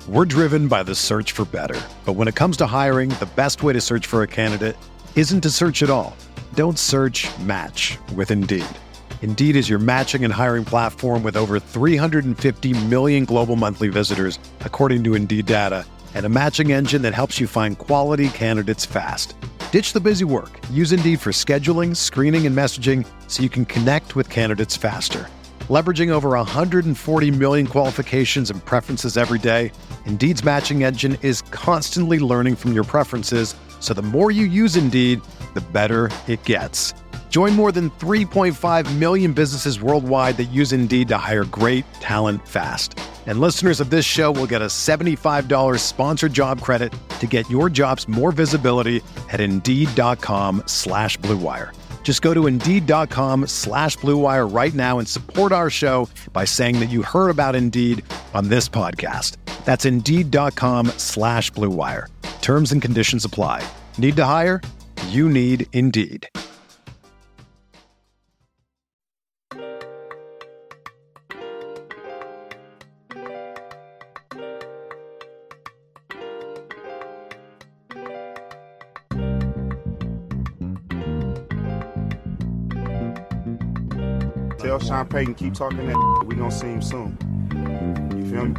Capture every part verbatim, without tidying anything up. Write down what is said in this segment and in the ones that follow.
We're driven by the search for better. But when it comes to hiring, the best way to search for a candidate isn't to search at all. Don't search, match with Indeed. Indeed is your matching and hiring platform with over three hundred fifty million global monthly visitors, according to Indeed data, and a matching engine that helps you find quality candidates fast. Ditch the busy work. Use Indeed for scheduling, screening, and messaging so you can connect with candidates faster. Leveraging over one hundred forty million qualifications and preferences every day, Indeed's matching engine is constantly learning from your preferences, so the more you use Indeed, the better it gets. Join more than three point five million businesses worldwide that use Indeed to hire great talent fast. And listeners of this show will get a seventy-five dollars sponsored job credit to get your jobs more visibility at Indeed.com slash Blue Wire. Just go to Indeed.com slash Blue Wire right now and support our show by saying that you heard about Indeed on this podcast. That's Indeed.com slash Blue Wire. Terms and conditions apply. Need to hire? You need Indeed. Tell Sean Payton, keep talking that we gonna see him soon. You feel me?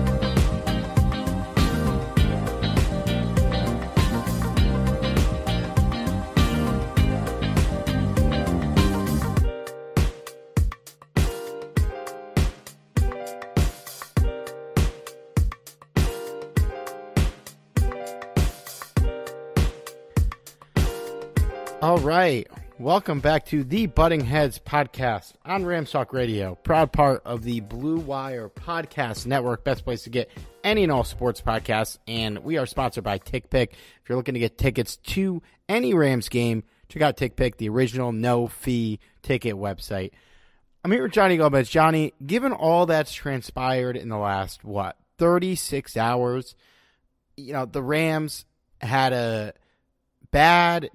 All right. Welcome back to the Butting Heads podcast on Rams Talk Radio, proud part of the Blue Wire Podcast Network, best place to get any and all sports podcasts, and we are sponsored by TickPick. If you're looking to get tickets to any Rams game, check out TickPick, the original no-fee ticket website. I'm here with Johnny Gomez. Johnny, given all that's transpired in the last, what, thirty-six hours, you know, the Rams had a bad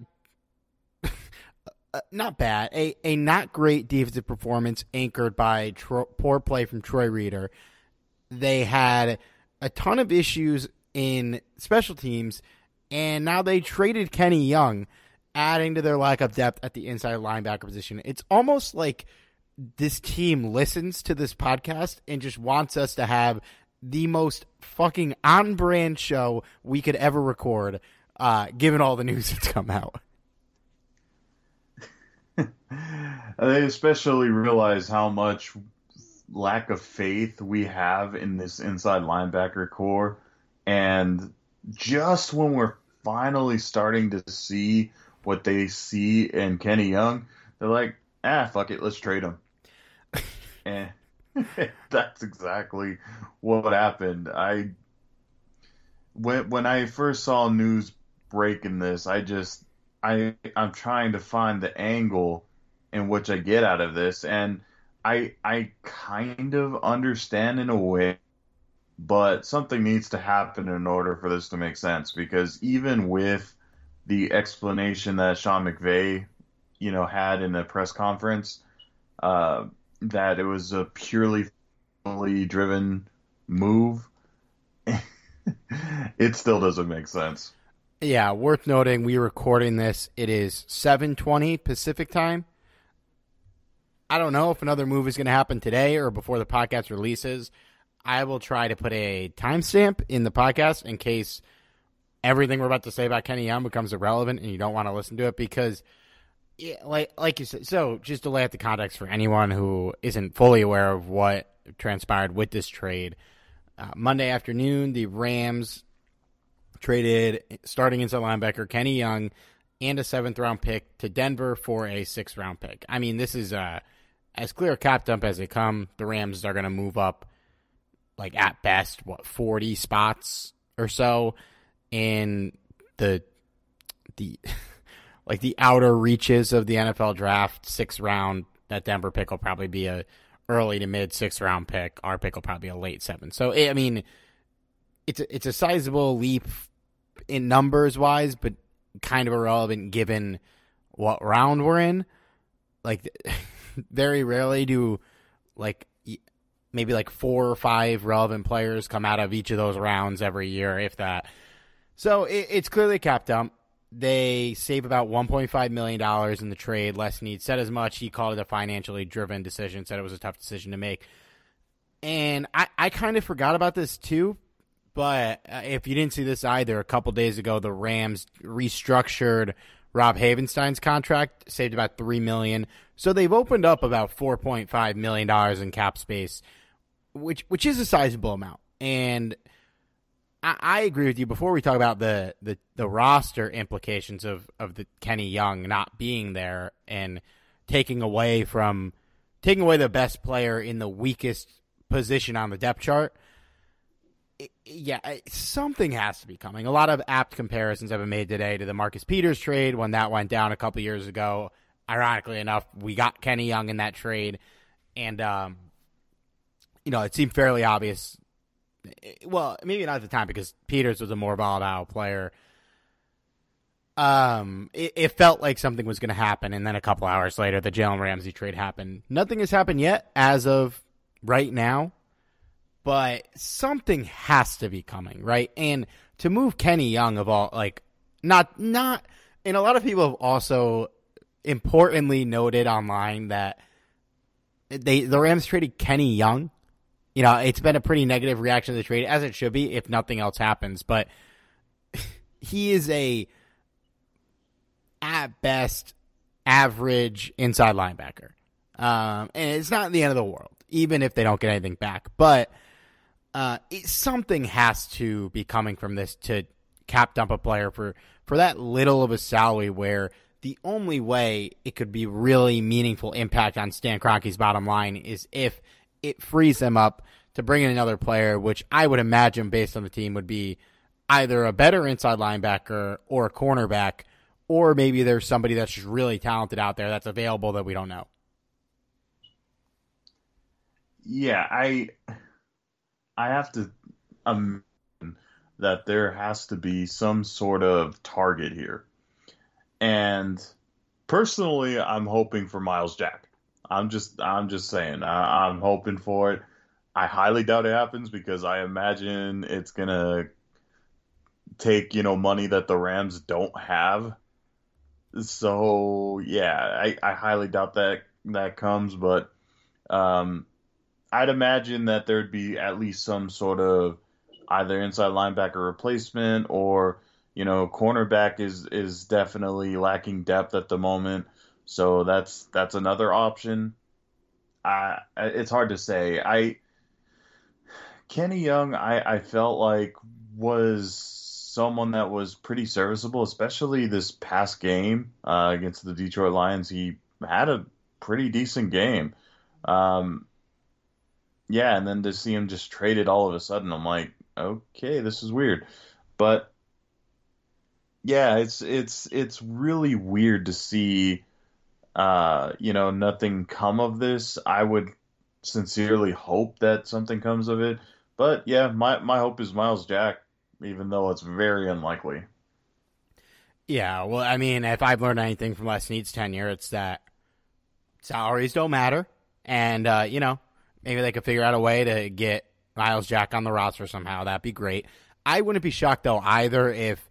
Uh, not bad, a, a not great defensive performance anchored by tro- poor play from Troy Reeder. They had a ton of issues in special teams, and now they traded Kenny Young, adding to their lack of depth at the inside linebacker position. It's almost like this team listens to this podcast and just wants us to have the most fucking on-brand show we could ever record, uh, given all the news that's come out. They especially realize how much lack of faith we have in this inside linebacker core. And just when we're finally starting to see what they see in Kenny Young, they're like, ah, fuck it, let's trade him. And that's exactly what happened. I when when I first saw news breaking this, I just I I'm trying to find the angle in which I get out of this, and I I kind of understand in a way, but something needs to happen in order for this to make sense, because even with the explanation that Sean McVay, you know, had in the press conference, uh, that it was a purely driven move, it still doesn't make sense. Yeah, worth noting, we're recording this. It is seven twenty Pacific time. I don't know if another move is going to happen today or before the podcast releases. I will try to put a timestamp in the podcast in case everything we're about to say about Kenny Young becomes irrelevant and you don't want to listen to it, because, yeah, like like you said, so just to lay out the context for anyone who isn't fully aware of what transpired with this trade, uh, Monday afternoon, the Rams traded starting inside linebacker Kenny Young and a seventh-round pick to Denver for a sixth-round pick. I mean, this is uh, as clear a cap dump as they come. The Rams are going to move up, like, at best, what, forty spots or so in the the like the outer reaches of the N F L draft. Sixth round, that Denver pick will probably be a early to mid sixth round pick. Our pick will probably be a late seventh. So, I mean, it's a, it's a sizable leap in numbers wise, but kind of irrelevant given what round we're in. Like, very rarely do, like, maybe like four or five relevant players come out of each of those rounds every year, if that. So it, it's clearly a cap dump. They save about one point five million dollars in the trade. Les Snead said as much. He called it a financially driven decision, said it was a tough decision to make. And I, I kind of forgot about this too, but if you didn't see this either, a couple days ago, the Rams restructured Rob Havenstein's contract, saved about three million dollars. So they've opened up about four point five million dollars in cap space, which which is a sizable amount. And I, I agree with you. Before we talk about the, the, the roster implications of, of the Kenny Young not being there and taking away from taking away the best player in the weakest position on the depth chart, it, yeah, something has to be coming. A lot of apt comparisons have been made today to the Marcus Peters trade when that went down a couple years ago. Ironically enough, we got Kenny Young in that trade, and um, you know, it seemed fairly obvious. Well, maybe not at the time because Peters was a more volatile player. Um, it, it felt like something was going to happen, and then a couple hours later, the Jalen Ramsey trade happened. Nothing has happened yet as of right now, but something has to be coming, right? And to move Kenny Young of all, like, not, not, and a lot of people have also importantly noted online that they, the Rams traded Kenny Young. You know, it's been a pretty negative reaction to the trade, as it should be if nothing else happens, but he is a, at best, average inside linebacker. Um, and it's not the end of the world, even if they don't get anything back. But uh, it, something has to be coming from this to cap dump a player for, for that little of a salary, where the only way it could be really meaningful impact on Stan Kroenke's bottom line is if it frees them up to bring in another player, which I would imagine, based on the team, would be either a better inside linebacker or a cornerback, or maybe there's somebody that's just really talented out there that's available that we don't know. Yeah, I I have to imagine that there has to be some sort of target here. And personally, I'm hoping for Myles Jack. I'm just I'm just saying, I, I'm hoping for it. I highly doubt it happens because I imagine it's going to take, you know, money that the Rams don't have. So, yeah, I, I highly doubt that that comes, but um, I'd imagine that there'd be at least some sort of either inside linebacker replacement, or, you know, cornerback is, is definitely lacking depth at the moment. So that's that's another option. I, it's hard to say. I Kenny Young, I, I felt like was someone that was pretty serviceable, especially this past game uh, against the Detroit Lions. He had a pretty decent game. Um, yeah, and then to see him just traded all of a sudden, I'm like, okay, this is weird. But yeah, it's it's it's really weird to see. Uh, you know, nothing come of this. I would sincerely hope that something comes of it. But yeah, my, my hope is Myles Jack, even though it's very unlikely. Yeah, well, I mean, if I've learned anything from Les Snead's tenure, it's that salaries don't matter. And, uh, you know, maybe they could figure out a way to get Myles Jack on the roster somehow. That'd be great. I wouldn't be shocked, though, either if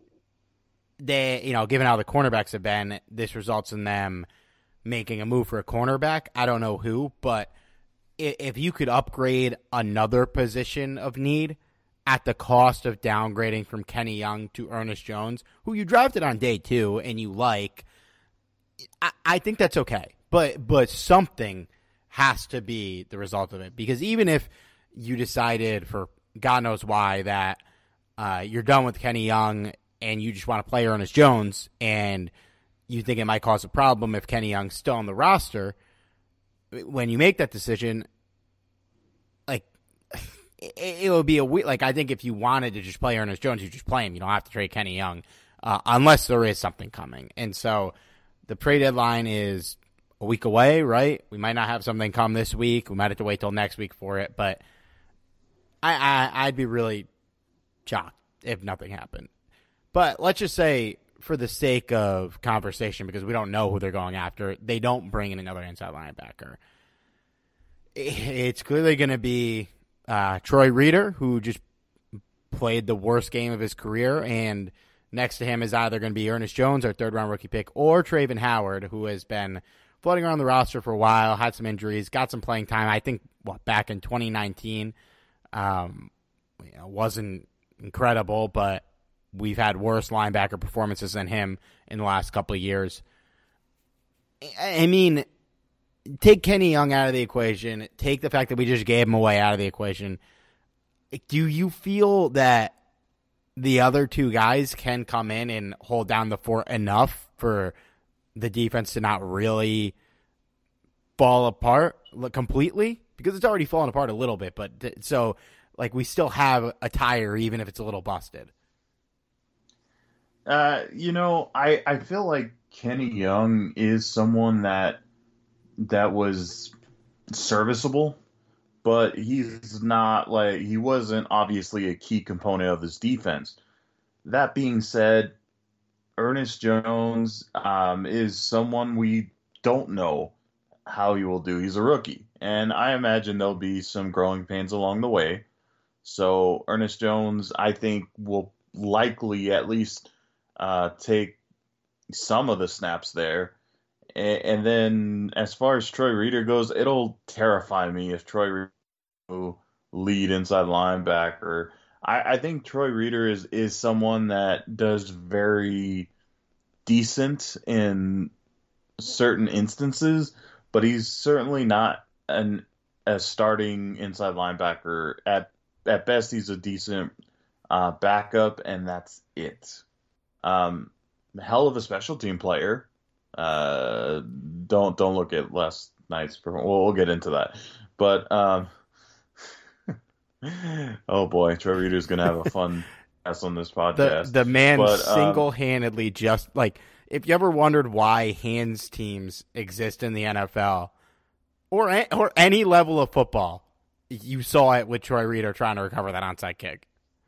they, you know, given how the cornerbacks have been, this results in them making a move for a cornerback. I don't know who, but if you could upgrade another position of need at the cost of downgrading from Kenny Young to Ernest Jones, who you drafted on day two and you like, I, I think that's okay. But but something has to be the result of it, because even if you decided for God knows why that uh, you're done with Kenny Young and you just want to play Ernest Jones, and you think it might cause a problem if Kenny Young's still on the roster, when you make that decision, like, it, it would be a weird, like, I think if you wanted to just play Ernest Jones, you just play him. You don't have to trade Kenny Young, uh, unless there is something coming. And so the trade deadline is a week away, right? We might not have something come this week. We might have to wait till next week for it, but I, I I'd be really shocked if nothing happened. But let's just say, for the sake of conversation, because we don't know who they're going after, they don't bring in another inside linebacker. It's clearly going to be uh, Troy Reeder, who just played the worst game of his career, and next to him is either going to be Ernest Jones, our third-round rookie pick, or Travin Howard, who has been floating around the roster for a while, had some injuries, got some playing time. I think what, back in twenty nineteen um, you know, wasn't incredible, but we've had worse linebacker performances than him in the last couple of years. I mean, take Kenny Young out of the equation. Take the fact that we just gave him away out of the equation. Do you feel that the other two guys can come in and hold down the fort enough for the defense to not really fall apart completely? Because it's already fallen apart a little bit, but so like we still have a tire even if it's a little busted. Uh, you know, I, I feel like Kenny Young is someone that that was serviceable, but he's not like he wasn't obviously a key component of his defense. That being said, Ernest Jones um, is someone we don't know how he will do. He's a rookie, and I imagine there'll be some growing pains along the way. So Ernest Jones, I think, will likely at least uh, take some of the snaps there. And, and then as far as Troy Reeder goes, it'll terrify me if Troy Reeder will lead inside linebacker. I, I think Troy Reeder is, is someone that does very decent in certain instances, but he's certainly not an a starting inside linebacker. At at best, he's a decent uh, backup, and that's it. Um, hell of a special team player. Uh, don't don't look at last night's performance. We'll, we'll get into that, but um, oh boy, Troy Reeder's gonna have a fun ass on this podcast. The the man but, single-handedly um, just like. If you ever wondered why hands teams exist in the N F L or or any level of football, you saw it with Troy Reeder trying to recover that onside kick.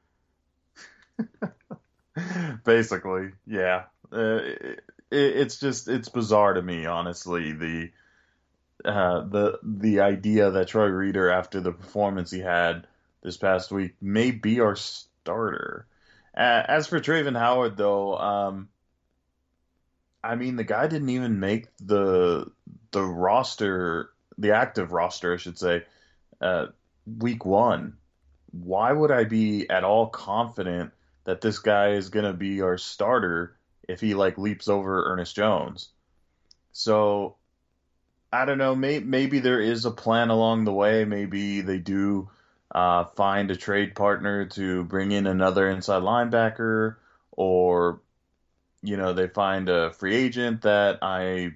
Basically, yeah. Uh, it, it's just it's bizarre to me, honestly. The uh, the the idea that Troy Reeder, after the performance he had this past week, may be our starter. Uh, as for Travin Howard, though. Um, I mean, the guy didn't even make the the roster, the active roster, I should say, uh, week one. Why would I be at all confident that this guy is going to be our starter if he, like, leaps over Ernest Jones? So, I don't know. May, maybe there is a plan along the way. Maybe they do uh, find a trade partner to bring in another inside linebacker, or you know, they find a free agent that I,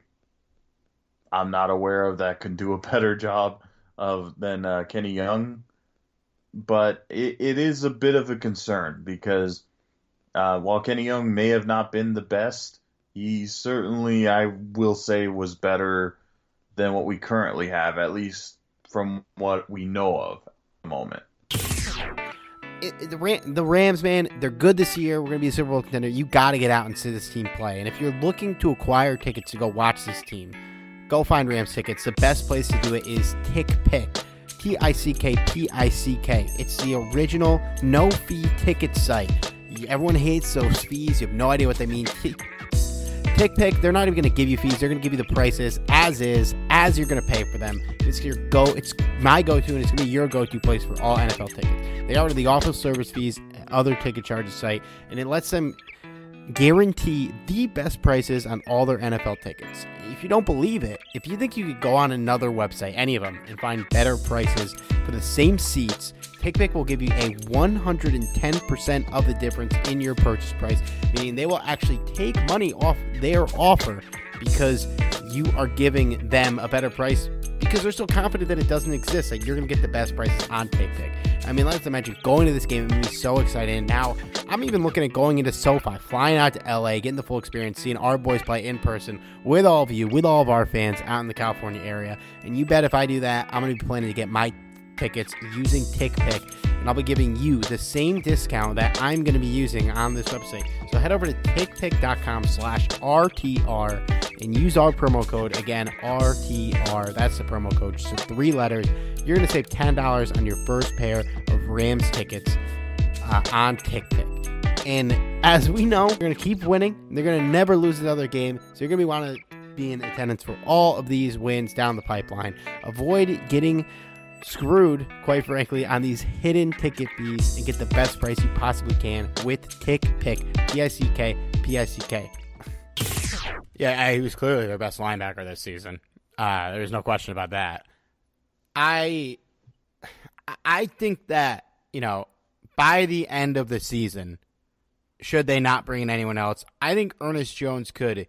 I'm not aware of that can do a better job of than uh, Kenny Young. But it, it is a bit of a concern because uh, while Kenny Young may have not been the best, he certainly, I will say, was better than what we currently have, at least from what we know of at the moment. It, it, the, Ram, the Rams, man, they're good this year. We're going to be a Super Bowl contender. You got to get out and see this team play. And if you're looking to acquire tickets to go watch this team, go find Rams tickets. The best place to do it is TickPick. T I C K P I C K. It's the original no-fee ticket site. Everyone hates those fees. You have no idea what they mean. TickPick, they're not even going to give you fees. They're going to give you the prices as is, as you're going to pay for them. It's your go. It's my go-to, and it's going to be your go-to place for all N F L tickets. They are the office service fees, other ticket charges site, and it lets them guarantee the best prices on all their N F L tickets. If you don't believe it, if you think you could go on another website, any of them, and find better prices for the same seats, TickPick will give you a one hundred ten percent of the difference in your purchase price, meaning they will actually take money off their offer because you are giving them a better price because they're so confident that it doesn't exist, that you're going to get the best prices on TickPick. I mean, let's imagine going to this game and being so excited. And now I'm even looking at going into SoFi, flying out to L A, getting the full experience, seeing our boys play in person with all of you, with all of our fans out in the California area. And you bet if I do that, I'm going to be planning to get my tickets using TickPick. And I'll be giving you the same discount that I'm going to be using on this website. So head over to tickpick.com slash RTR and use our promo code, again, R T R. That's the promo code, just three letters. You're going to save ten dollars on your first pair of Rams tickets uh, on TickPick. And as we know, they're going to keep winning. They're going to never lose another game. So you're going to be wanting to be in attendance for all of these wins down the pipeline. Avoid getting screwed, quite frankly, on these hidden ticket fees and get the best price you possibly can with TickPick. P I C K, P I C K. Yeah, he was clearly their best linebacker this season. Uh, there's no question about that. I, I think that, you know, by the end of the season, should they not bring in anyone else, I think Ernest Jones could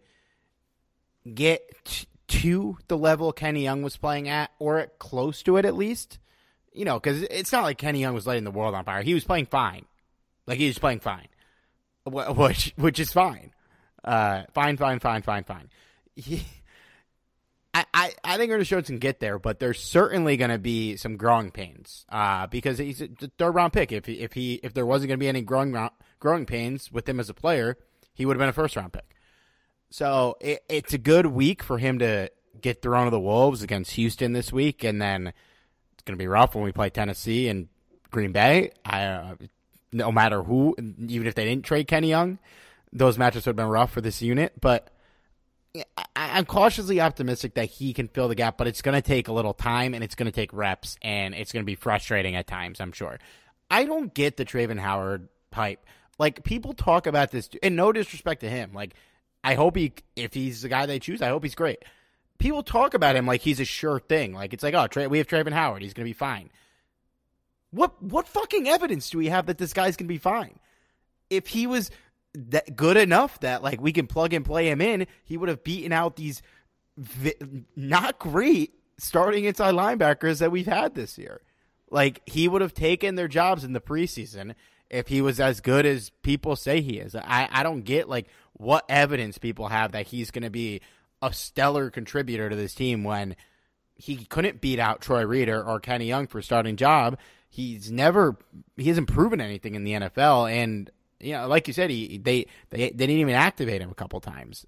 get t- to the level Kenny Young was playing at, or close to it at least. You know, because it's not like Kenny Young was lighting the world on fire. He was playing fine. Like, he was playing fine. Which, which is fine. Uh, fine, fine, fine, fine, fine. He, I, I, I think Ernest Jones can get there, but there's certainly going to be some growing pains. Uh, because he's a third round pick. If he, if he, if there wasn't going to be any growing growing pains with him as a player, he would have been a first round pick. So it, it's a good week for him to get thrown to the Wolves against Houston this week, and then it's going to be rough when we play Tennessee and Green Bay. I, uh, no matter who, even if they didn't trade Kenny Young, those matchups would have been rough for this unit. But I, I'm cautiously optimistic that he can fill the gap, but it's going to take a little time, and it's going to take reps, and it's going to be frustrating at times, I'm sure. I don't get the Travin Howard hype. Like, people talk about this, and no disrespect to him. Like, I hope he, if he's the guy they choose, I hope he's great. People talk about him like he's a sure thing. Like, it's like, oh, Tra- we have Travin Howard. He's going to be fine. What what fucking evidence do we have that this guy's going to be fine? If he was that good enough that, like, we can plug and play him in, he would have beaten out these vi- not great starting inside linebackers that we've had this year. Like, he would have taken their jobs in the preseason if he was as good as people say he is. I, I don't get, like, what evidence people have that he's going to be a stellar contributor to this team when he couldn't beat out Troy Reeder or Kenny Young for starting job. He's never, he hasn't proven anything in the N F L. And, you know, like you said, he they, they, they didn't even activate him a couple times.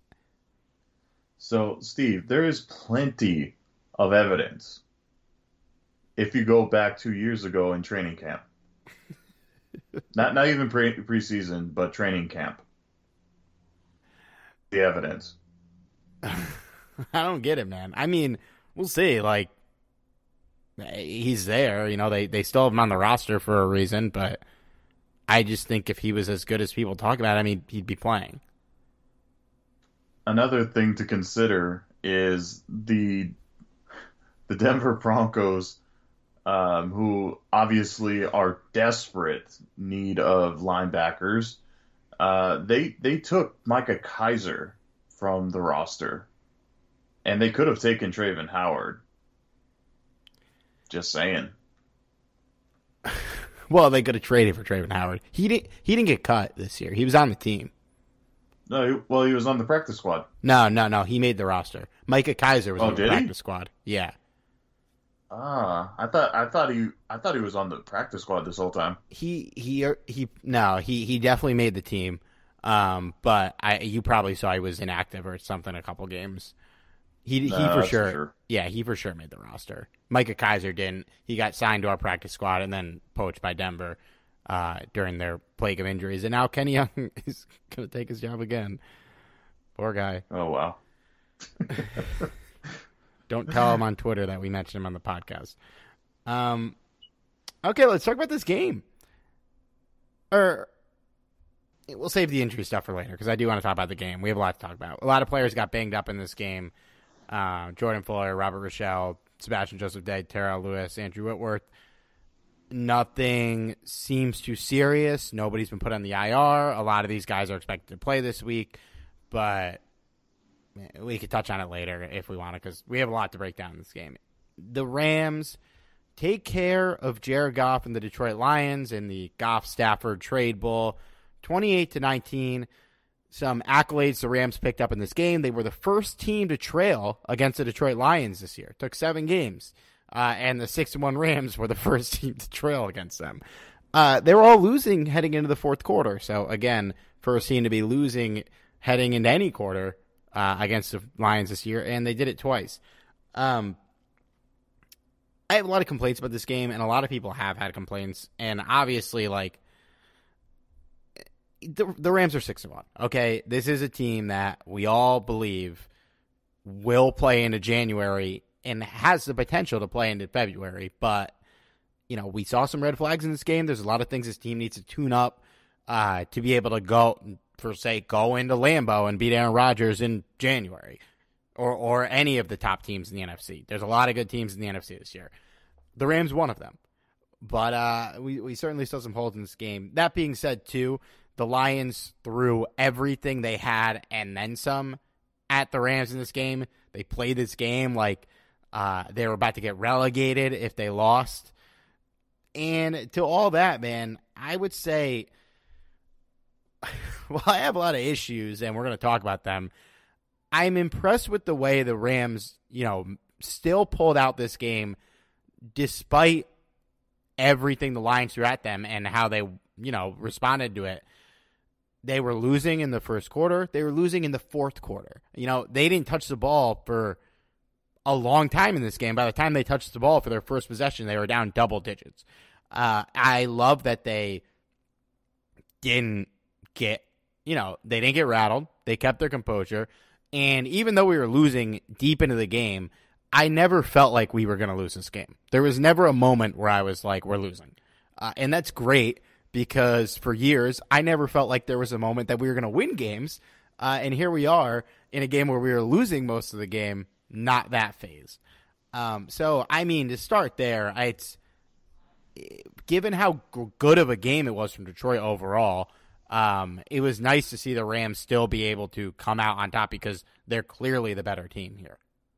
So, Steve, there is plenty of evidence if you go back two years ago in training camp. not not even pre preseason, but training camp. The evidence. I don't get it, man. I mean, we'll see. Like, he's there. You know, they, they still have him on the roster for a reason, but I just think if he was as good as people talk about, I mean, he'd be playing. Another thing to consider is the the Denver Broncos, um, who obviously are desperate need of linebackers. Uh, they they took Micah Kiser from the roster, and they could have taken Travin Howard. Just saying. Well, they could have traded for Travin Howard. He didn't. He didn't get cut this year. He was on the team. No, he, well, he was on the practice squad. No, no, no. He made the roster. Micah Kiser was oh, on the practice he? squad. Yeah. Ah, I thought I thought he I thought he was on the practice squad this whole time. He he he. No, he he definitely made the team. Um, but I you probably saw he was inactive or something a couple games. He he no, for sure, for sure. Yeah, he for sure made the roster. Micah Kiser didn't. He got signed to our practice squad and then poached by Denver uh, during their plague of injuries. And now Kenny Young is going to take his job again. Poor guy. Oh, wow. Don't tell him on Twitter that we mentioned him on the podcast. Um, okay, let's talk about this game. Or we'll save the injury stuff for later because I do want to talk about the game. We have a lot to talk about. A lot of players got banged up in this game. Uh, Jordan Fuller, Robert Rochelle, Sebastian Joseph Day, Terrell Lewis, Andrew Whitworth. Nothing seems too serious. Nobody's been put on the I R. A lot of these guys are expected to play this week, but we could touch on it later if we want to because we have a lot to break down in this game. The Rams take care of Jared Goff and the Detroit Lions in the Goff-Stafford Trade Bowl, twenty-eight to nineteen. Some accolades the Rams picked up in this game. They were the first team to trail against the Detroit Lions this year. It took seven games. Uh, and the six and one Rams were the first team to trail against them. Uh, they were all losing heading into the fourth quarter. So, again, first team to be losing heading into any quarter uh, against the Lions this year, and they did it twice. Um, I have a lot of complaints about this game, and a lot of people have had complaints. And obviously, like the, the Rams are six and one. Okay, this is a team that we all believe will play into January and has the potential to play into February. But you know, we saw some red flags in this game. There's a lot of things this team needs to tune up uh, to be able to go, for say, go into Lambeau and beat Aaron Rodgers in January. Or or any of the top teams in the N F C. There's a lot of good teams in the N F C this year. The Rams, one of them. But uh, we, we certainly saw some holes in this game. That being said, too, the Lions threw everything they had and then some at the Rams in this game. They played this game like uh, they were about to get relegated if they lost. And to all that, man, I would say, well, I have a lot of issues, and we're going to talk about them. I'm impressed with the way the Rams, you know, still pulled out this game despite everything the Lions threw at them and how they, you know, responded to it. They were losing in the first quarter. They were losing in the fourth quarter. You know, they didn't touch the ball for a long time in this game. By the time they touched the ball for their first possession, they were down double digits. Uh, I love that they didn't get, you know, they didn't get rattled. They kept their composure. And even though we were losing deep into the game, I never felt like we were going to lose this game. There was never a moment where I was like, we're losing. Uh, and that's great because for years, I never felt like there was a moment that we were going to win games. Uh, and here we are in a game where we were losing most of the game, not that phase. Um, so, I mean, to start there, it's given how g- good of a game it was from Detroit overall, Um, it was nice to see the Rams still be able to come out on top because they're clearly the better team here.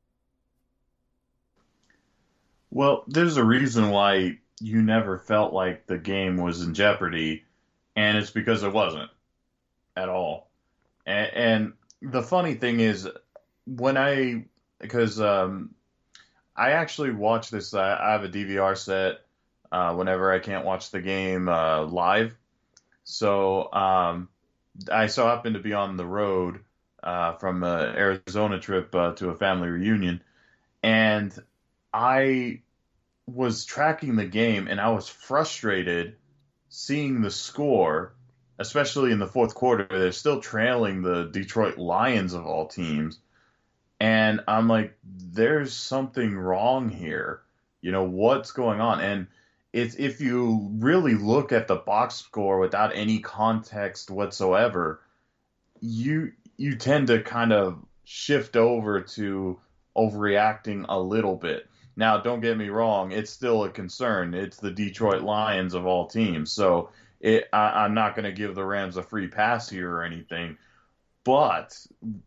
Well, there's a reason why you never felt like the game was in jeopardy, and it's because it wasn't at all. And, and the funny thing is, when I, because um, I actually watch this, uh, I have a D V R set uh, whenever I can't watch the game uh, live. So um, I so happened to be on the road uh, from an Arizona trip uh, to a family reunion, and I was tracking the game, and I was frustrated seeing the score, especially in the fourth quarter. They're still trailing the Detroit Lions of all teams, and I'm like, there's something wrong here. You know, what's going on? And It's, if you really look at the box score without any context whatsoever, you you tend to kind of shift over to overreacting a little bit. Now, don't get me wrong, it's still a concern. It's the Detroit Lions of all teams, so it, I, I'm not going to give the Rams a free pass here or anything. But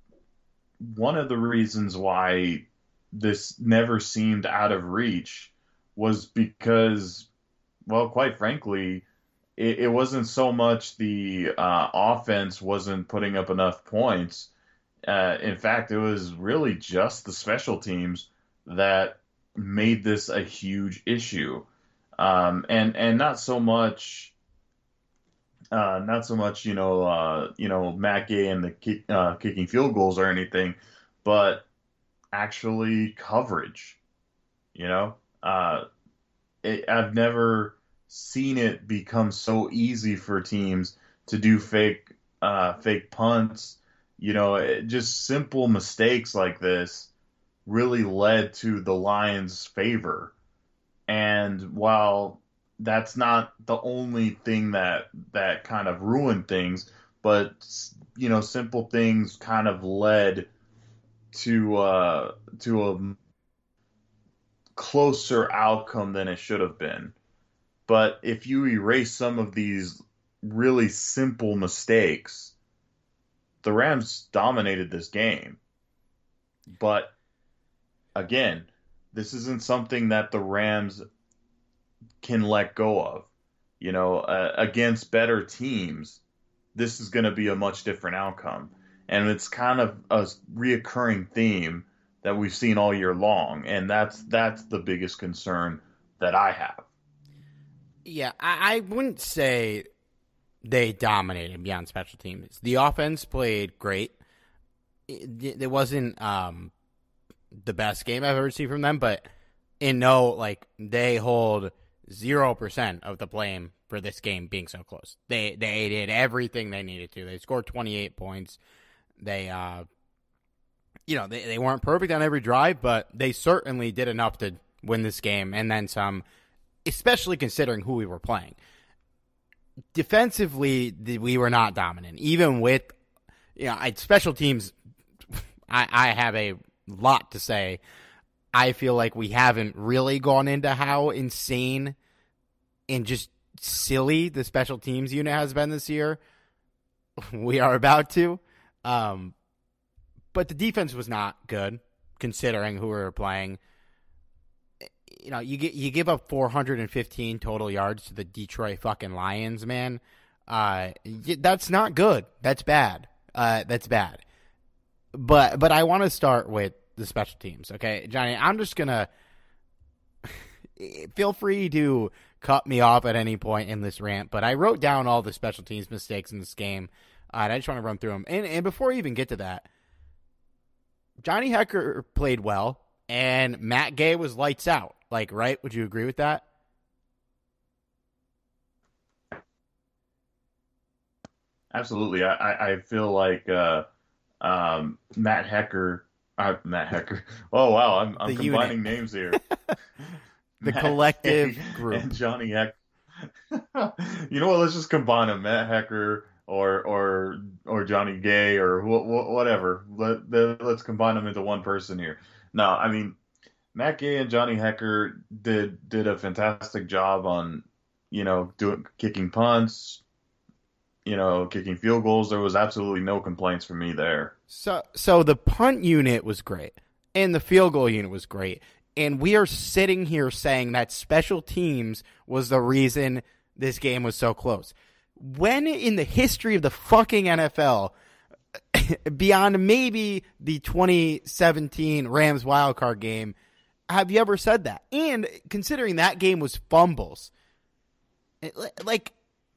one of the reasons why this never seemed out of reach was because, well, quite frankly, it, it wasn't so much the uh, offense wasn't putting up enough points. Uh, in fact, it was really just the special teams that made this a huge issue, um, and and not so much, uh, not so much, you know, uh, you know, Matt Gay and the kick, uh, kicking field goals or anything, but actually coverage. You know, uh, it, I've never seen it become so easy for teams to do fake uh, fake punts. You know, it, just simple mistakes like this really led to the Lions' favor. And while that's not the only thing that that kind of ruined things, but, you know, simple things kind of led to uh, to a closer outcome than it should have been. But if you erase some of these really simple mistakes, the Rams dominated this game. But again, this isn't something that the Rams can let go of. You know, uh, against better teams, this is going to be a much different outcome. And it's kind of a reoccurring theme that we've seen all year long. And that's that's the biggest concern that I have. Yeah, I, I wouldn't say they dominated beyond special teams. The offense played great. it, it wasn't um, the best game I've ever seen from them, but in no, like, they hold zero percent of the blame for this game being so close. They they did everything they needed to. They scored twenty-eight points. They, uh, you know, they, they weren't perfect on every drive, but they certainly did enough to win this game, and then some, especially considering who we were playing. Defensively, we were not dominant. Even with, you know, special teams, I, I have a lot to say. I feel like we haven't really gone into how insane and just silly the special teams unit has been this year. We are about to. Um, but the defense was not good, considering who we were playing. You know, you get you give up four hundred fifteen total yards to the Detroit fucking Lions, man. Uh, that's not good. That's bad. Uh, that's bad. But but I want to start with the special teams, okay, Johnny? I'm just gonna feel free to cut me off at any point in this rant, but I wrote down all the special teams mistakes in this game, uh, and I just want to run through them. And, and before I even get to that, Johnny Hekker played well, and Matt Gay was lights out. Like, right? Would you agree with that? Absolutely. I, I feel like uh, um, Matt Hekker, uh, Matt Hekker. Oh wow, I'm, I'm combining unit. names here. The Matt collective Hay group and Johnny Hekker. You know what? Let's just combine them, Matt Hekker or or or Johnny Gay or wh wh whatever. Let the, let's combine them into one person here. No, I mean Matt Gay and Johnny Hekker did did a fantastic job on, you know, doing kicking punts, you know, kicking field goals. There was absolutely no complaints from me there. So so the punt unit was great, and the field goal unit was great. And we are sitting here saying that special teams was the reason this game was so close. When in the history of the fucking N F L, beyond maybe the twenty seventeen Rams wildcard game, have you ever said that? And considering that game was fumbles, like,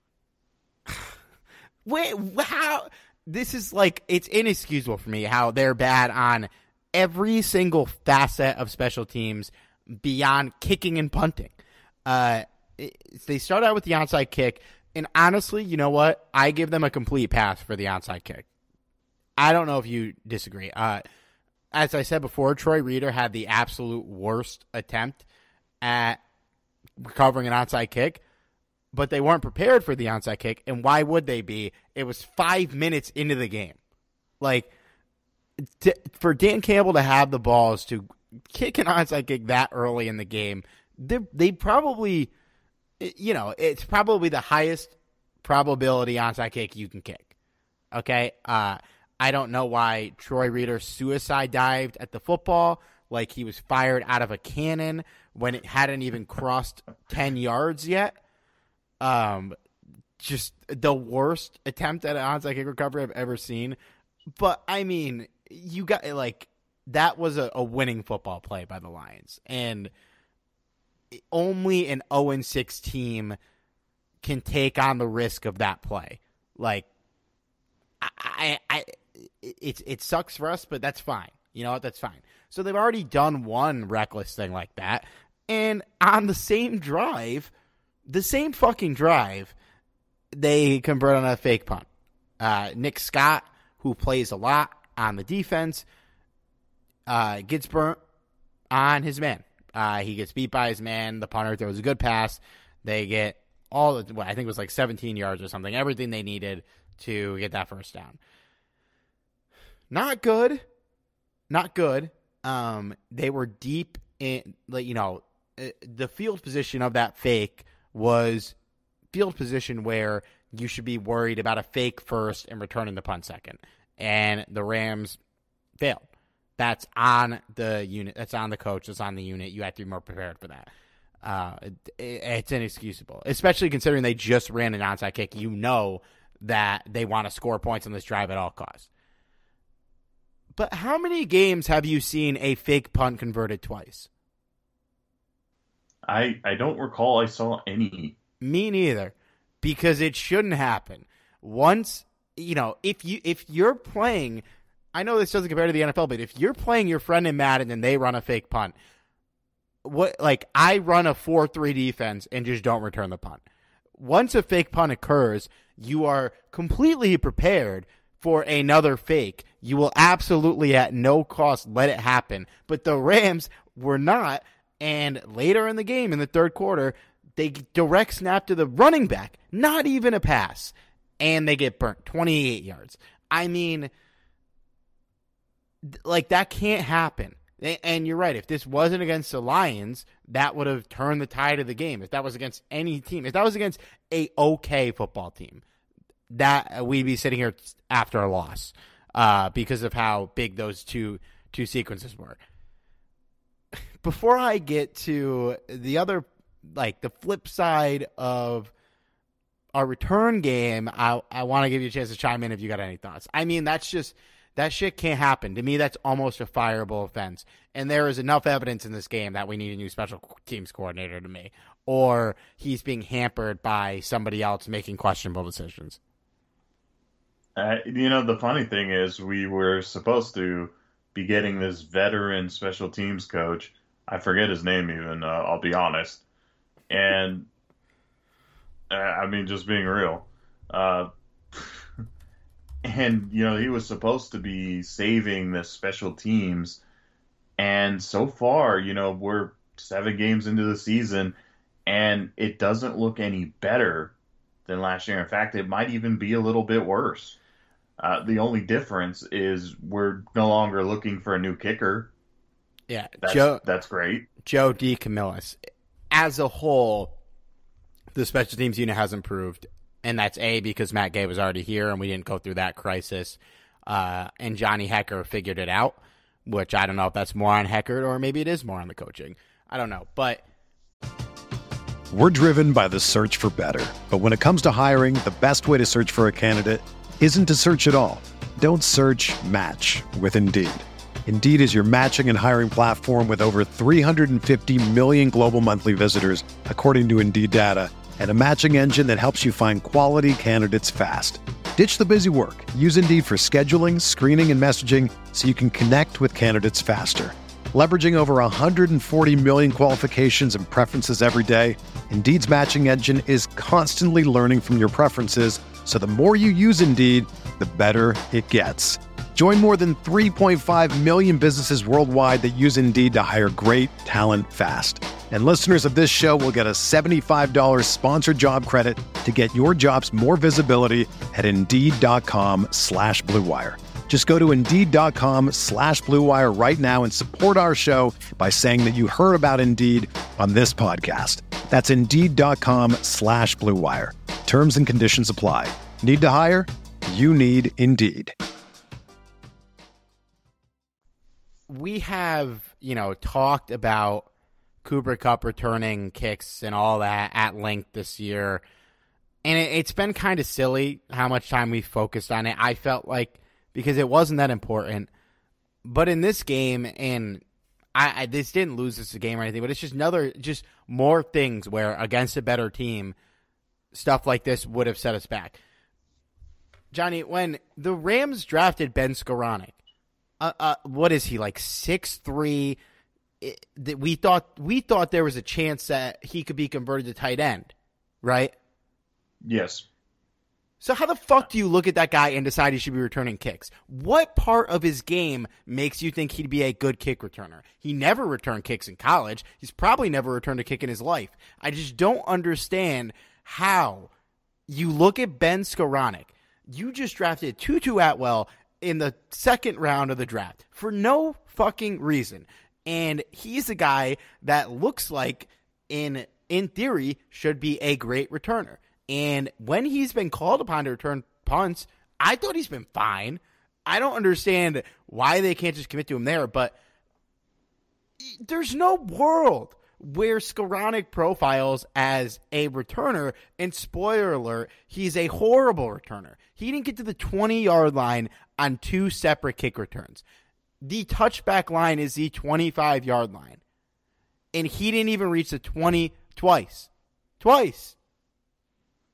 wait, how? This is like, it's inexcusable for me how they're bad on every single facet of special teams beyond kicking and punting. Uh, it, they start out with the onside kick, and honestly, you know what? I give them a complete pass for the onside kick. I don't know if you disagree. Uh, as I said before, Troy Reeder had the absolute worst attempt at recovering an onside kick, but they weren't prepared for the onside kick, and why would they be? It was five minutes into the game. Like, To, for Dan Campbell to have the balls to kick an onside kick that early in the game, they they probably, you know, it's probably the highest probability onside kick you can kick. Okay, uh, I don't know why Troy Reeder suicide dived at the football like he was fired out of a cannon when it hadn't even crossed ten yards yet. Um, just the worst attempt at an onside kick recovery I've ever seen. But I mean, you got, like, that was a, a winning football play by the Lions, and only an oh and six team can take on the risk of that play. Like, I, I, I it it sucks for us, but that's fine. You know what? That's fine. So they've already done one reckless thing like that, and on the same drive, the same fucking drive, they convert on a fake punt. Uh, Nick Scott, who plays a lot on the defense, uh, gets burnt on his man. Uh, he gets beat by his man. The punter throws a good pass. They get all, the, well, I think it was like seventeen yards or something, everything they needed to get that first down. Not good. Not good. Um, they were deep in, like, you know, the field position of that fake was field position where you should be worried about a fake first and returning the punt second. And the Rams failed. That's on the unit. That's on the coach. That's on the unit. You have to be more prepared for that. Uh, it, it, it's inexcusable, especially considering they just ran an onside kick. You know that they want to score points on this drive at all costs. But how many games have you seen a fake punt converted twice? I I don't recall I saw any. Me neither, because it shouldn't happen. Once, you know, if you if you're playing I know this doesn't compare to the N F L, but if you're playing your friend in Madden and they run a fake punt, what like I run a four three defense and just don't return the punt. Once a fake punt occurs, you are completely prepared for another fake. You will absolutely at no cost let it happen. But the Rams were not, and later in the game, in the third quarter, they direct snap to the running back, not even a pass, and they get burnt, twenty-eight yards. I mean, like, that can't happen. And you're right, if this wasn't against the Lions, that would have turned the tide of the game. If that was against any team, if that was against a okay football team, that we'd be sitting here after a loss uh, because of how big those two two sequences were. Before I get to the other, like the flip side of our return game, I I want to give you a chance to chime in if you got any thoughts. I mean, that's just, that shit can't happen. To me, that's almost a fireable offense. And there is enough evidence in this game that we need a new special teams coordinator to me, or he's being hampered by somebody else making questionable decisions. Uh, you know, the funny thing is we were supposed to be getting this veteran special teams coach. I forget his name even, uh, I'll be honest. And, uh, I mean, just being real. Uh, and, you know, he was supposed to be saving the special teams. And so far, you know, we're seven games into the season, and it doesn't look any better than last year. In fact, it might even be a little bit worse. Uh, the only difference is we're no longer looking for a new kicker. Yeah, that's, Joe. That's great. Joe DeCamillis. As a whole, the special teams unit has improved, and that's A, because Matt Gay was already here and we didn't go through that crisis, uh, and Johnny Hekker figured it out, which I don't know if that's more on Hekker or maybe it is more on the coaching. I don't know, but... We're driven by the search for better, but when it comes to hiring, the best way to search for a candidate isn't to search at all. Don't search, match with Indeed. Indeed is your matching and hiring platform with over three hundred fifty million global monthly visitors, according to Indeed data, and a matching engine that helps you find quality candidates fast. Ditch the busy work. Use Indeed for scheduling, screening, and messaging so you can connect with candidates faster. Leveraging over one hundred forty million qualifications and preferences every day, Indeed's matching engine is constantly learning from your preferences, so the more you use Indeed, the better it gets. Join more than three point five million businesses worldwide that use Indeed to hire great talent fast. And listeners of this show will get a seventy-five dollars sponsored job credit to get your jobs more visibility at Indeed.com slash Blue Wire. Just go to Indeed.com slash Blue Wire right now and support our show by saying that you heard about Indeed on this podcast. That's Indeed.com slash Blue Wire. Terms and conditions apply. Need to hire? You need Indeed. We have, you know, talked about Cooper Kupp returning kicks and all that at length this year. And it, it's been kind of silly how much time we focused on it. I felt like, because it wasn't that important. But in this game, and I, I this didn't lose this game or anything, but it's just another, just more things where against a better team, stuff like this would have set us back. Johnny, when the Rams drafted Ben Skowronek, uh, uh, what is he, like six three? That we thought we thought there was a chance that he could be converted to tight end, right? Yes. So how the fuck do you look at that guy and decide he should be returning kicks? What part of his game makes you think he'd be a good kick returner? He never returned kicks in college. He's probably never returned a kick in his life. I just don't understand how you look at Ben Skowronek. You just drafted Tutu Atwell in the second round of the draft for no fucking reason. And he's a guy that looks like, in in theory, should be a great returner. And when he's been called upon to return punts, I thought he's been fine. I don't understand why they can't just commit to him there, but there's no world where Skowronek profiles as a returner, and spoiler alert, he's a horrible returner. He didn't get to the twenty-yard line on two separate kick returns. The touchback line is the twenty-five-yard line, and he didn't even reach the twenty twice. Twice.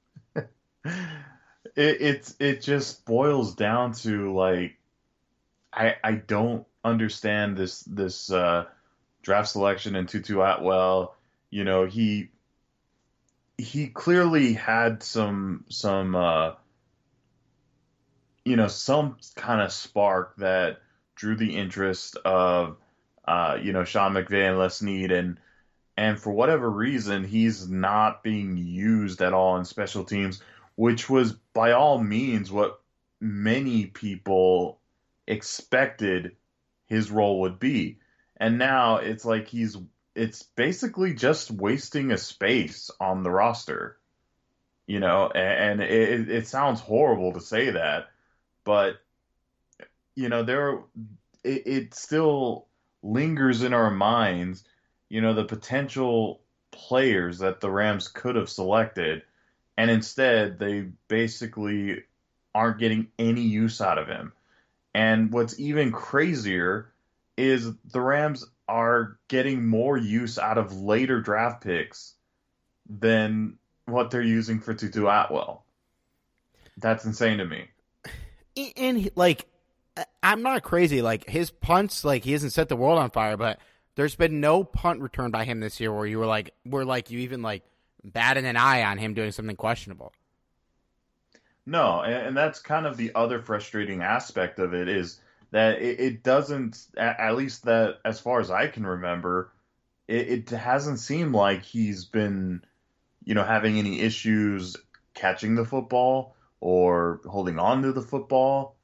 It it's it just boils down to, like, I I don't understand this this uh, draft selection in Tutu Atwell. You know, he he clearly had some some uh, you know some kind of spark that drew the interest of uh, you know Sean McVay and Les Snead, and and for whatever reason he's not being used at all in special teams, which was by all means what many people expected his role would be. And now it's like he's it's basically just wasting a space on the roster. You know, and, and it, it sounds horrible to say that, but you know, there it, it still lingers in our minds, you know, the potential players that the Rams could have selected, and instead they basically aren't getting any use out of him. And what's even crazier is the Rams are getting more use out of later draft picks than what they're using for Tutu Atwell. That's insane to me. And, like, I'm not crazy. Like, his punts, like, he hasn't set the world on fire, but there's been no punt returned by him this year where you were like, were like, you even, like, batted an eye on him doing something questionable. No, and, and that's kind of the other frustrating aspect of it is that it, it doesn't, at least that as far as I can remember, it, it hasn't seemed like he's been, you know, having any issues catching the football or holding on to the football.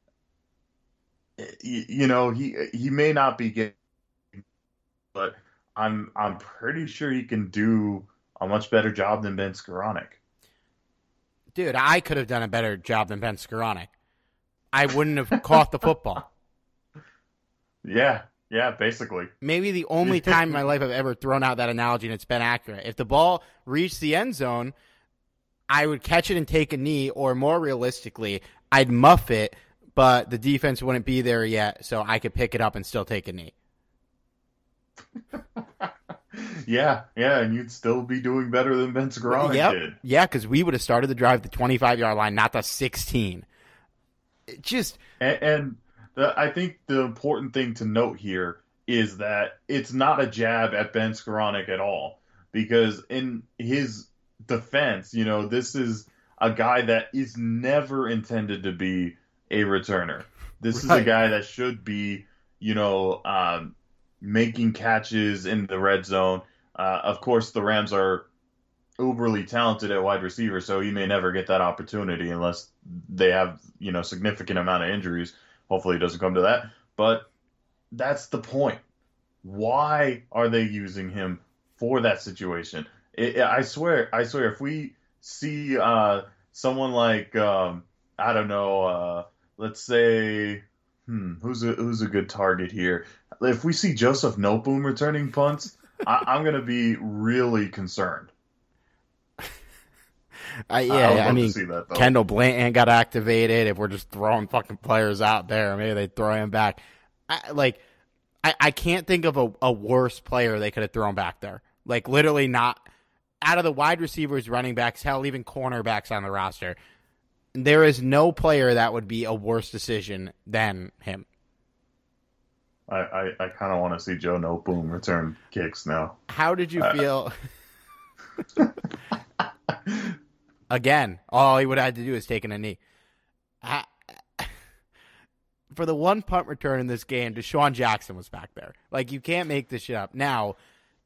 You, you know, he he may not be getting, but I'm I'm pretty sure he can do a much better job than Ben Skowronek. Dude, I could have done a better job than Ben Skowronek. I wouldn't have caught the football. Yeah, yeah, basically. Maybe the only time in my life I've ever thrown out that analogy and it's been accurate. If the ball reached the end zone, I would catch it and take a knee, or more realistically, I'd muff it, but the defense wouldn't be there yet, so I could pick it up and still take a knee. Yeah, yeah, and you'd still be doing better than Ben Skowronek yep. did. Yeah, because we would have started the drive at the twenty-five-yard line, not the sixteen. It just and, and the, I think the important thing to note here is that it's not a jab at Ben Skowronek at all, because in his defense, you know, this is a guy that is never intended to be a returner. This right. is a guy that should be, you know, um, making catches in the red zone. Uh, of course, the Rams are uberly talented at wide receiver, so he may never get that opportunity unless they have, you know, significant amount of injuries. Hopefully it doesn't come to that. But that's the point. Why are they using him for that situation? It, I swear, I swear, if we see uh, someone like, um, I don't know, uh, let's say, hmm, who's a, who's a good target here? If we see Joseph Noteboom returning punts, I, I'm going to be really concerned. Uh, yeah, I, I mean, that, Kendall Blanton got activated. If we're just throwing fucking players out there, maybe they throw him back. I, like, I, I can't think of a, a worse player they could have thrown back there. Like, literally not. Out of the wide receivers, running backs, hell, even cornerbacks on the roster, there is no player that would be a worse decision than him. I, I, I kind of want to see Joe Noteboom return kicks now. How did you uh, feel? Again, all he would have had to do is taking a knee. I, for the one punt return in this game, Deshaun Jackson was back there. Like, you can't make this shit up. Now,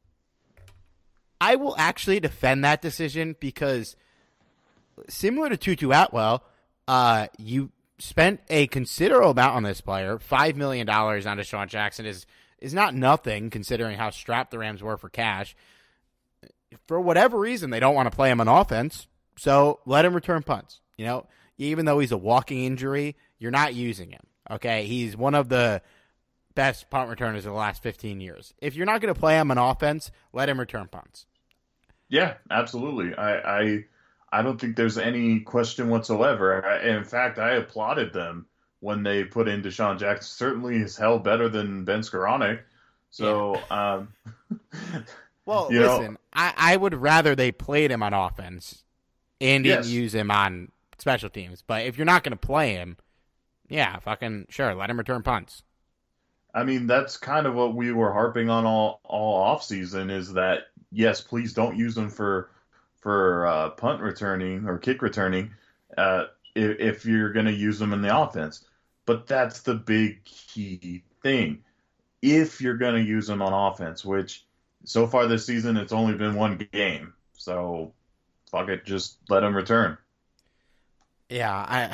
I will actually defend that decision because, similar to Tutu Atwell, uh, you spent a considerable amount on this player. five million dollars on Deshaun Jackson is, is not nothing considering how strapped the Rams were for cash. For whatever reason, they don't want to play him on offense. So let him return punts. You know, even though he's a walking injury, you're not using him. Okay, he's one of the best punt returners of the last fifteen years. If you're not going to play him on offense, let him return punts. Yeah, absolutely. I I, I don't think there's any question whatsoever. I, in fact, I applauded them when they put in Deshaun Jackson. Certainly, is hell better than Ben Skowronek. So, yeah. um, well, listen, know, I, I would rather they played him on offense and didn't yes. use him on special teams. But if you're not going to play him, Yeah, fucking sure. Let him return punts. I mean, that's kind of what we were harping on all all off season is that yes, please don't use them for for uh, punt returning or kick returning uh, if, if you're going to use them in the offense. But that's the big key thing. If you're going to use them on offense, which so far this season it's only been one game, so fuck it, just let them return. Yeah, I.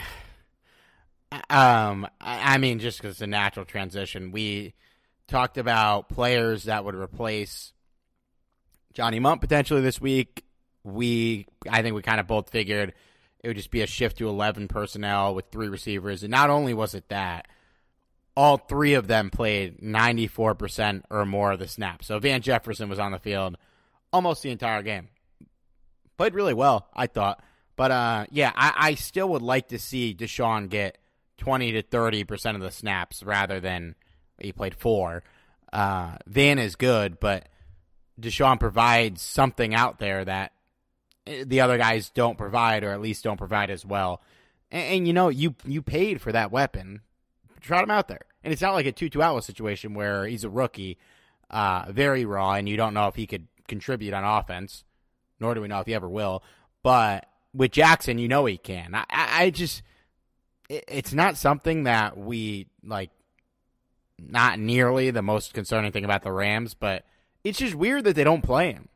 Um, I mean, just because it's a natural transition, we talked about players that would replace Johnny Munt potentially this week. We, I think we kind of both figured it would just be a shift to eleven personnel with three receivers. And not only was it that, all three of them played ninety-four percent or more of the snaps. So Van Jefferson was on the field almost the entire game. Played really well, I thought. But, uh, yeah, I, I still would like to see Deshaun get twenty to thirty percent of the snaps rather than he played four. Uh, Van is good, but Deshaun provides something out there that the other guys don't provide, or at least don't provide as well. And, and you know, you you paid for that weapon. Trot him out there. And it's not like a Tutu Atwell situation where he's a rookie, uh, very raw, and you don't know if he could contribute on offense, nor do we know if he ever will. But with Jackson, you know he can. I, I, I just... It's not something that we, like, not nearly the most concerning thing about the Rams, but it's just weird that they don't play him.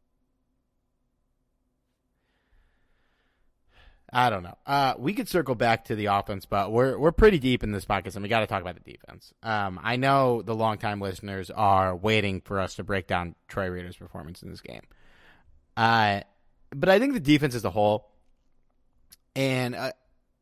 I don't know. Uh, we could circle back to the offense, but we're we're pretty deep in this podcast, and we got to talk about the defense. Um, I know the longtime listeners are waiting for us to break down Troy Reader's performance in this game. Uh, but I think the defense as a whole, and uh,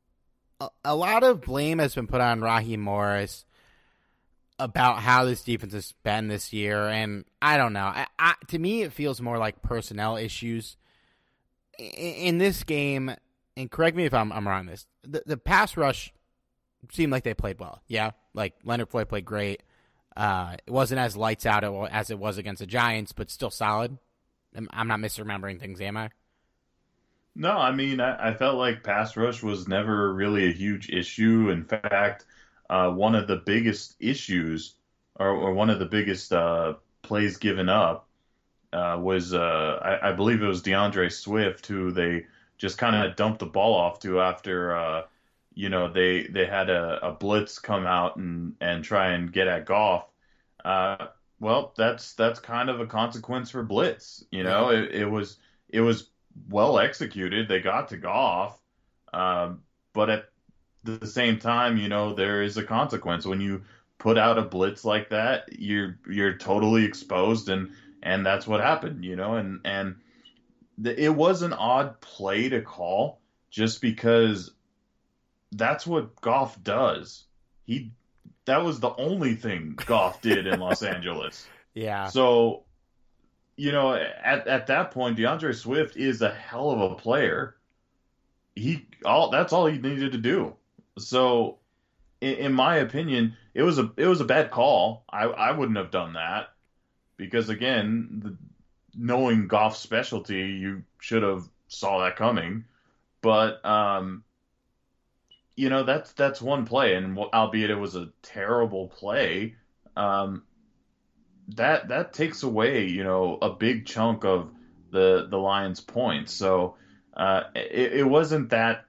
a lot of blame has been put on Raheem Morris about how this defense has been this year, and I don't know. I, I, to me, it feels more like personnel issues. In, in this game, and correct me if I'm, I'm wrong on this, the, the pass rush seemed like they played well. Yeah, like Leonard Floyd played great. Uh, it wasn't as lights out as it was against the Giants, but still solid. I'm not misremembering things, am I? No, I mean, I, I felt like pass rush was never really a huge issue. In fact, uh, one of the biggest issues, or, or one of the biggest uh, plays given up, uh, was, uh, I, I believe it was DeAndre Swift, who they just kind of dumped the ball off to after, uh, you know, they they had a, a blitz come out and, and try and get at Goff. Uh, well, that's that's kind of a consequence for blitz. You know, it, it was it was. well executed. They got to Goff, um, but at the same time, you know, there is a consequence when you put out a blitz like that. You're you're totally exposed, and and that's what happened. You know, and and the, it was an odd play to call just because that's what Goff does. He that was the only thing Goff did in Los Angeles. Yeah. So. You know, at at that point, DeAndre Swift is a hell of a player. He all that's all he needed to do. So, in, in my opinion, it was a it was a bad call. I, I wouldn't have done that because again, the, knowing Goff's specialty, you should have saw that coming. But um, you know, that's that's one play, and albeit it was a terrible play. Um, that that takes away, you know, a big chunk of the the Lions' points. So uh, it, it wasn't that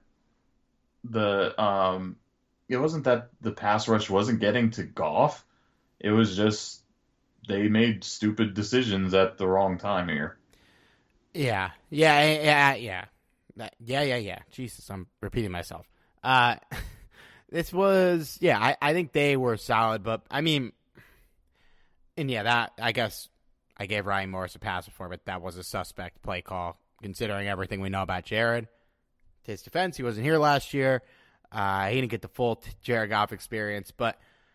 the um, it wasn't that the pass rush wasn't getting to Goff. It was just they made stupid decisions at the wrong time here. Yeah, yeah, yeah, yeah, yeah, yeah, yeah. Jesus, I'm repeating myself. Uh, this was yeah. I, I think they were solid, but I mean. And yeah, that I guess I gave Ryan Morris a pass before, but that was a suspect play call, considering everything we know about Jared. To his defense, he wasn't here last year. Uh, he didn't get the full t- Jared Goff experience, but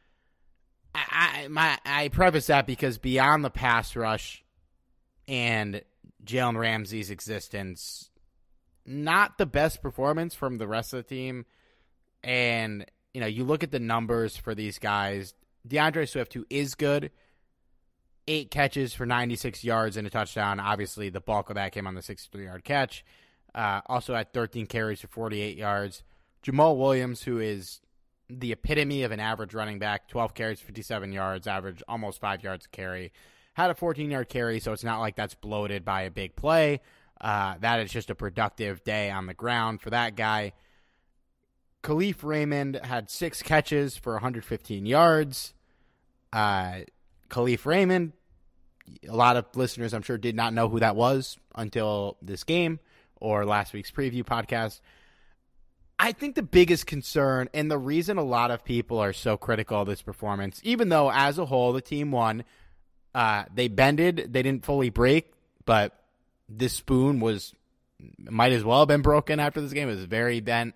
I, I, my, I preface that because beyond the pass rush and Jalen Ramsey's existence, not the best performance from the rest of the team. And, you know, you look at the numbers for these guys. DeAndre Swift, who is good, eight catches for ninety-six yards and a touchdown. Obviously, the bulk of that came on the sixty-three-yard catch. Uh, also had thirteen carries for forty-eight yards. Jamal Williams, who is the epitome of an average running back, twelve carries, fifty-seven yards, average almost five yards a carry. Had a fourteen-yard carry, so it's not like that's bloated by a big play. Uh, that is just a productive day on the ground for that guy. Khalif Raymond had six catches for one hundred fifteen yards. Uh, Khalif Raymond, a lot of listeners, I'm sure, did not know who that was until this game or last week's preview podcast. I think the biggest concern, and the reason a lot of people are so critical of this performance, even though as a whole the team won, uh, they bended, they didn't fully break, but this spoon was might as well have been broken after this game. It was very bent.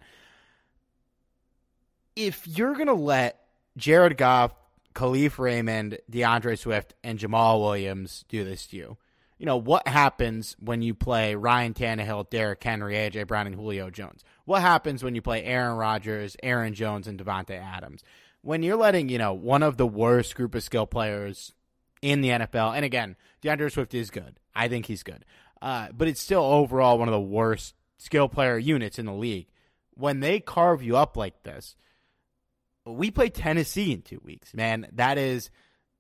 If you're going to let Jared Goff, Khalif Raymond, DeAndre Swift, and Jamal Williams do this to you, you know, what happens when you play Ryan Tannehill, Derrick Henry, A J Brown, and Julio Jones? What happens when you play Aaron Rodgers, Aaron Jones, and Devontae Adams? When you're letting, you know, one of the worst group of skill players in the N F L, and again, DeAndre Swift is good. I think he's good. Uh, but it's still overall one of the worst skill player units in the league. When they carve you up like this, we play Tennessee in two weeks, man. That is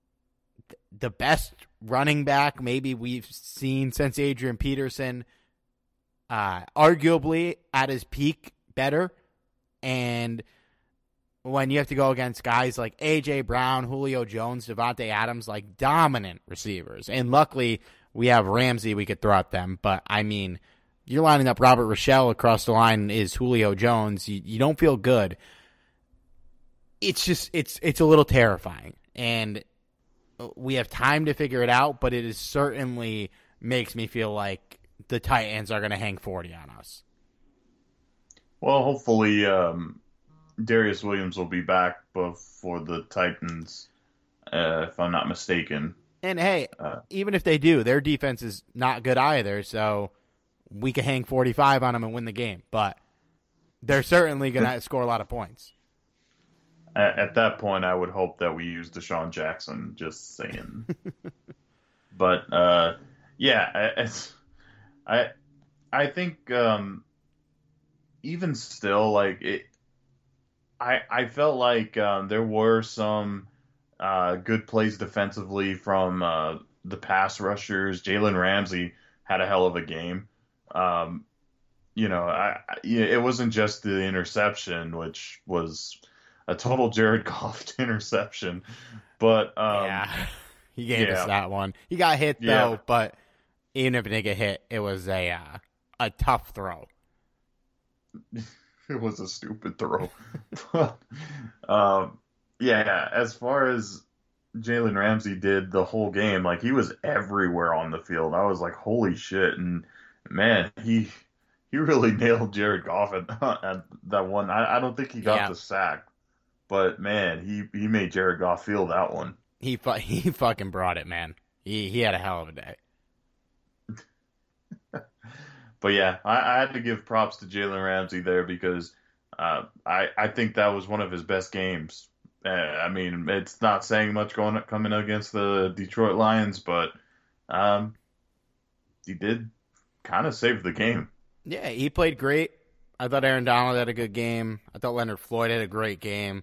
the best running back maybe we've seen since Adrian Peterson, uh, arguably at his peak better. And when you have to go against guys like A J Brown, Julio Jones, Devontae Adams, like dominant receivers. And luckily we have Ramsey we could throw at them. But, I mean, you're lining up Robert Rochelle across the line is Julio Jones. You, you don't feel good. It's just, it's it's a little terrifying. And we have time to figure it out, but it is certainly makes me feel like the Titans are going to hang forty on us. Well, hopefully um, Darius Williams will be back before the Titans, uh, if I'm not mistaken. And, hey, uh, even if they do, their defense is not good either, so we could hang forty-five on them and win the game. But they're certainly going to score a lot of points. At, at that point, I would hope that we use Deshaun Jackson, just saying. But, uh, yeah, it's, I I think um, even still, like, it, I, I felt like um, there were some uh, good plays defensively from uh, the pass rushers. Jalen Ramsey had a hell of a game. Um, you know, I, I, it wasn't just the interception, which was a total Jared Goff interception. But um, yeah, he gave yeah. us that one. He got hit, though, Yeah. but even if it didn't get hit, it was a, uh, a tough throw. It was a stupid throw. But, um, yeah, as far as Jalen Ramsey did the whole game, like, he was everywhere on the field. I was like, holy shit. And, man, he he really nailed Jared Goff at, at that one. I, I don't think he got Yeah. the sack. But, man, he, he made Jared Goff feel that one. He fu- he fucking brought it, man. He he had a hell of a day. But yeah, I, I had to give props to Jalen Ramsey there because uh, I I think that was one of his best games. Uh, I mean, it's not saying much going coming against the Detroit Lions, but um, he did kind of save the game. Yeah, he played great. I thought Aaron Donald had a good game. I thought Leonard Floyd had a great game.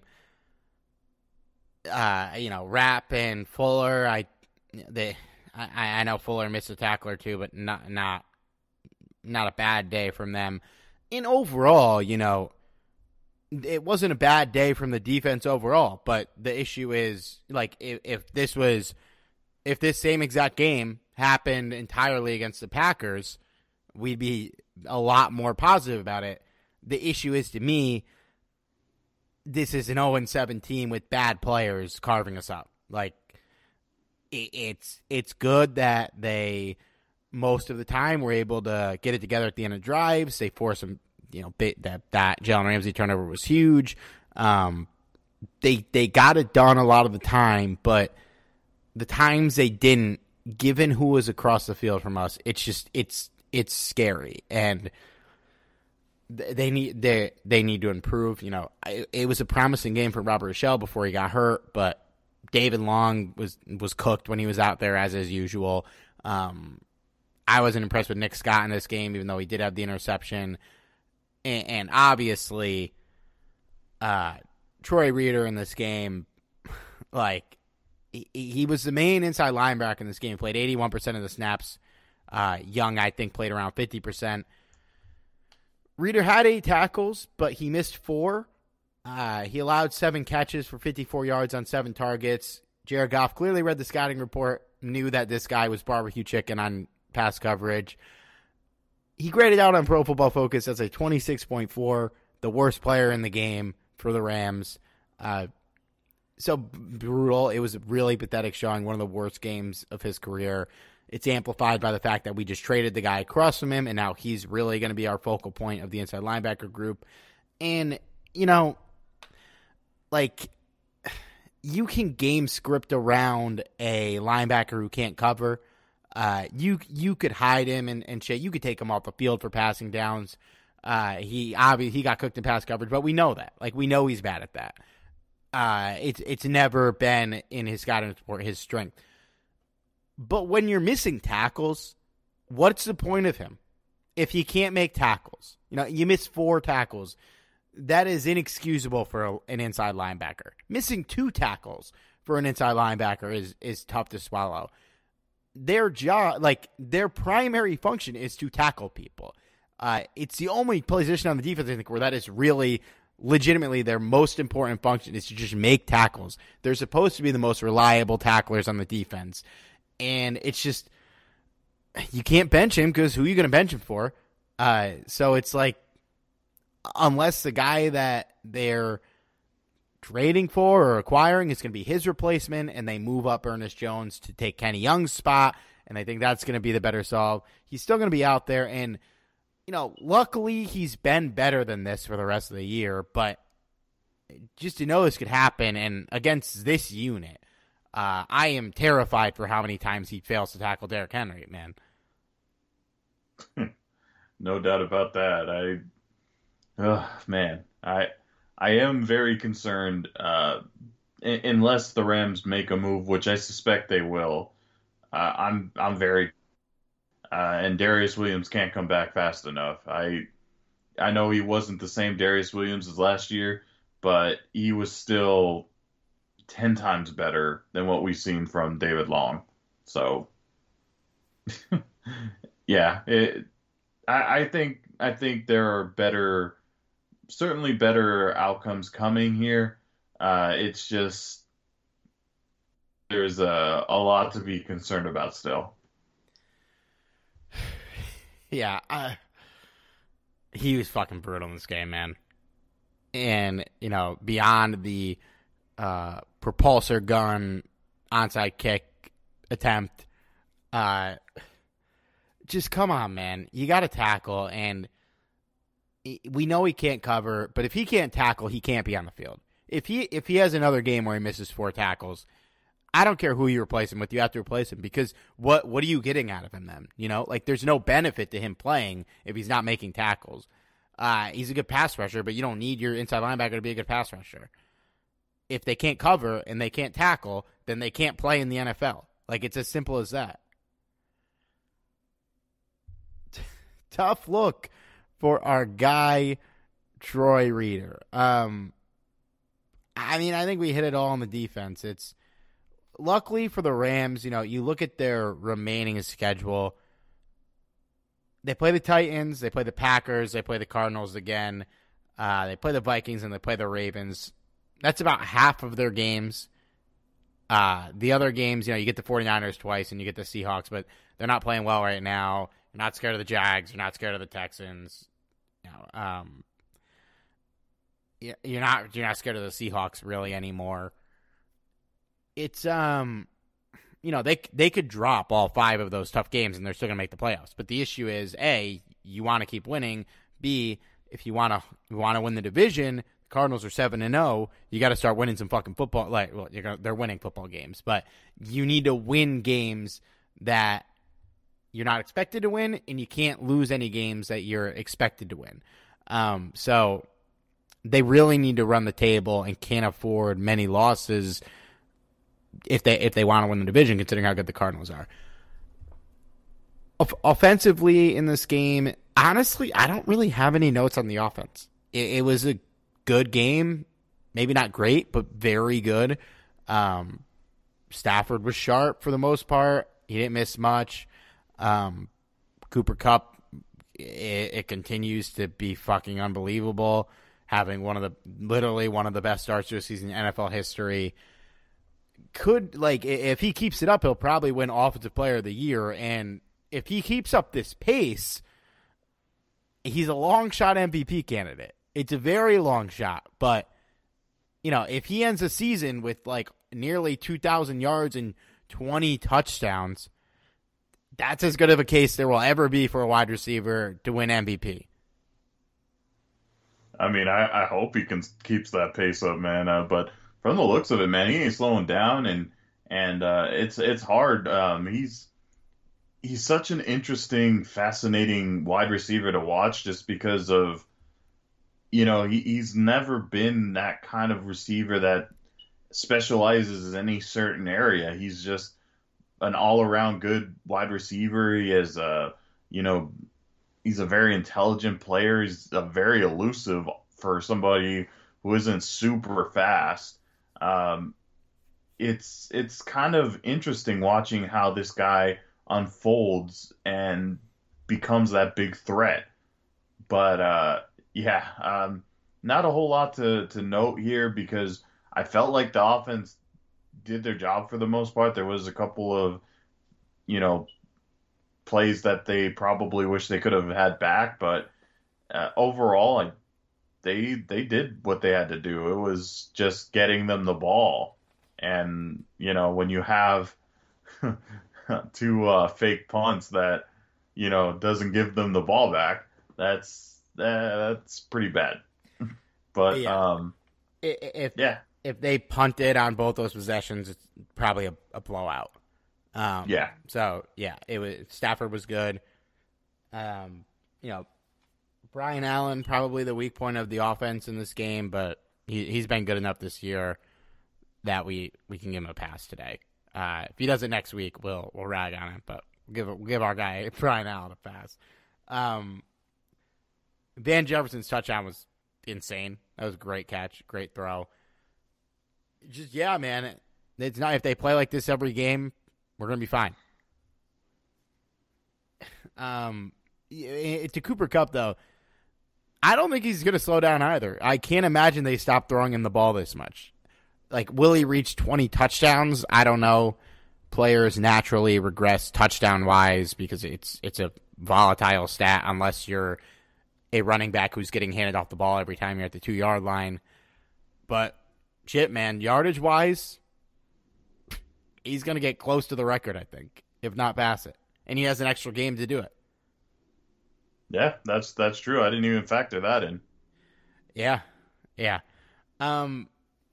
Uh, you know, Rapp and Fuller. I they I, I know Fuller missed a tackle or two, but not not. Not a bad day from them. And overall, you know, it wasn't a bad day from the defense overall. But the issue is, like, if, if this was, if this same exact game happened entirely against the Packers, we'd be a lot more positive about it. The issue is, to me, this is an oh and seven team with bad players carving us up. Like, it, it's it's good that they, most of the time, we're able to get it together at the end of drives. They force them, you know, bit that that Jalen Ramsey turnover was huge. Um, they they got it done a lot of the time, but the times they didn't, given who was across the field from us, it's just it's it's scary, and they need they they need to improve. You know, it, it was a promising game for Robert Rochelle before he got hurt, but David Long was was cooked when he was out there, as is usual. Um, I wasn't impressed with Nick Scott in this game, even though he did have the interception. And, and obviously, uh, Troy Reeder in this game, like, he, he was the main inside linebacker in this game. Played eighty-one percent of the snaps. Uh, Young, I think, played around fifty percent. Reeder had eight tackles, but he missed four. Uh, he allowed seven catches for fifty-four yards on seven targets. Jared Goff clearly read the scouting report, knew that this guy was barbecue chicken on pass coverage. He graded out on Pro Football Focus as a twenty-six point four, the worst player in the game for the Rams. Uh, so brutal. It was a really pathetic showing, one of the worst games of his career. It's amplified by the fact that we just traded the guy across from him, and now he's really going to be our focal point of the inside linebacker group. And, you know, like, you can game script around a linebacker who can't cover. Uh, you you could hide him and, and shit. You could take him off the field for passing downs. Uh, he obviously he got cooked in pass coverage, but we know that. Like, we know he's bad at that. Uh, it's it's never been in his scouting report his strength. But when you're missing tackles, what's the point of him if he can't make tackles? You know, you miss four tackles. That is inexcusable for a, an inside linebacker. Missing two tackles for an inside linebacker is is tough to swallow. Their job, like their primary function, is to tackle people. Uh, it's the only position on the defense, I think, where that is really legitimately their most important function, is to just make tackles. They're supposed to be the most reliable tacklers on the defense. And it's just, you can't bench him because who are you going to bench him for? Uh, so it's like, unless the guy that they're trading for or acquiring is going to be his replacement, and they move up Ernest Jones to take Kenny Young's spot, and I think that's going to be the better solve. He's still going to be out there, and, you know, luckily he's been better than this for the rest of the year, but just to know this could happen, and against this unit, uh, I am terrified for how many times he fails to tackle Derrick Henry, man. No doubt about that. I, oh, man, I... I am very concerned, uh, unless the Rams make a move, which I suspect they will. Uh, I'm I'm very, uh, and Darius Williams can't come back fast enough. I I know he wasn't the same Darius Williams as last year, but he was still ten times better than what we've seen from David Long. So, yeah, it, I, I think I think there are better. Certainly better outcomes coming here. Uh, it's just there's a, a lot to be concerned about still. Yeah, uh, he was fucking brutal in this game, man. And, you know, beyond the uh, propulsor gun onside kick attempt, uh, just come on, man. You got to tackle, and we know he can't cover, but if he can't tackle, he can't be on the field. If he if he has another game where he misses four tackles, I don't care who you replace him with, you have to replace him, because what what are you getting out of him then? You know, like, there's no benefit to him playing if he's not making tackles. Uh, he's a good pass rusher, but you don't need your inside linebacker to be a good pass rusher. If they can't cover and they can't tackle, then they can't play in the N F L. Like, it's as simple as that. Tough look for our guy, Troy Reeder. Um, I mean, I think we hit it all on the defense. It's luckily for the Rams, you know, you look at their remaining schedule. They play the Titans, they play the Packers, they play the Cardinals again. Uh, they play the Vikings, and they play the Ravens. That's about half of their games. Uh, the other games, you know, you get the 49ers twice and you get the Seahawks, but they're not playing well right now. You're not scared of the Jags. You're not scared of the Texans. You know, um, you're not you're not scared of the Seahawks really anymore. It's um, you know, they they could drop all five of those tough games and they're still gonna make the playoffs. But the issue is, A, you want to keep winning. B, if you want to you want to win the division, the Cardinals are seven and zero. You got to start winning some fucking football. Like, well, you're gonna, they're winning football games, but you need to win games that you're not expected to win, and you can't lose any games that you're expected to win. Um, so they really need to run the table and can't afford many losses if they if they want to win the division, considering how good the Cardinals are. O- offensively in this game, honestly, I don't really have any notes on the offense. It, it was a good game. maybe not great, but very good. Um, Stafford was sharp for the most part. He didn't miss much. Um, Cooper Kupp, it, it continues to be fucking unbelievable, having one of the literally one of the best starts to a season in N F L history. Could, like, if he keeps it up, he'll probably win Offensive Player of the Year. And if he keeps up this pace, he's a long shot M V P candidate. It's a very long shot. But, you know, if he ends the season with, like, nearly two thousand yards and twenty touchdowns, that's as good of a case there will ever be for a wide receiver to win M V P. I mean, I, I hope he can keeps that pace up, man. Uh, but from the looks of it, man, he ain't slowing down, and and uh, it's it's hard. Um, he's he's such an interesting, fascinating wide receiver to watch, just because of, you know, he, he's never been that kind of receiver that specializes in any certain area. He's just an all-around good wide receiver. He is a, you know, he's a very intelligent player. He's a very elusive for somebody who isn't super fast. Um, it's it's kind of interesting watching how this guy unfolds and becomes that big threat. But uh, yeah, um, not a whole lot to, to note here, because I felt like the offense did their job for the most part. There was a couple of, you know, plays that they probably wish they could have had back, but uh, overall, I, they they did what they had to do. It was just getting them the ball, and you know, when you have two uh, fake punts that, you know, doesn't give them the ball back, that's uh, that's pretty bad. But yeah. um, if yeah. if they punted on both those possessions, it's probably a, a blowout. Um, yeah. So yeah, it was Stafford was good. Um, you know, Brian Allen probably the weak point of the offense in this game, but he he's been good enough this year that we, we can give him a pass today. Uh, if he does it next week, we'll we'll rag on it, but we'll give we'll give our guy Brian Allen a pass. Um, Van Jefferson's touchdown was insane. That was a great catch, great throw. Just yeah, man. It's not if they play like this every game, we're gonna be fine. Um, to Cooper Kupp though, I don't think he's gonna slow down either. I can't imagine they stop throwing him the ball this much. Like, will he reach twenty touchdowns? I don't know. Players naturally regress touchdown wise because it's it's a volatile stat unless you're a running back who's getting handed off the ball every time you're at the two yard line. But shit, man, yardage wise, he's gonna get close to the record, I think, if not pass it. And he has an extra game to do it. Yeah, that's that's true. I didn't even factor that in. Yeah, yeah. Um,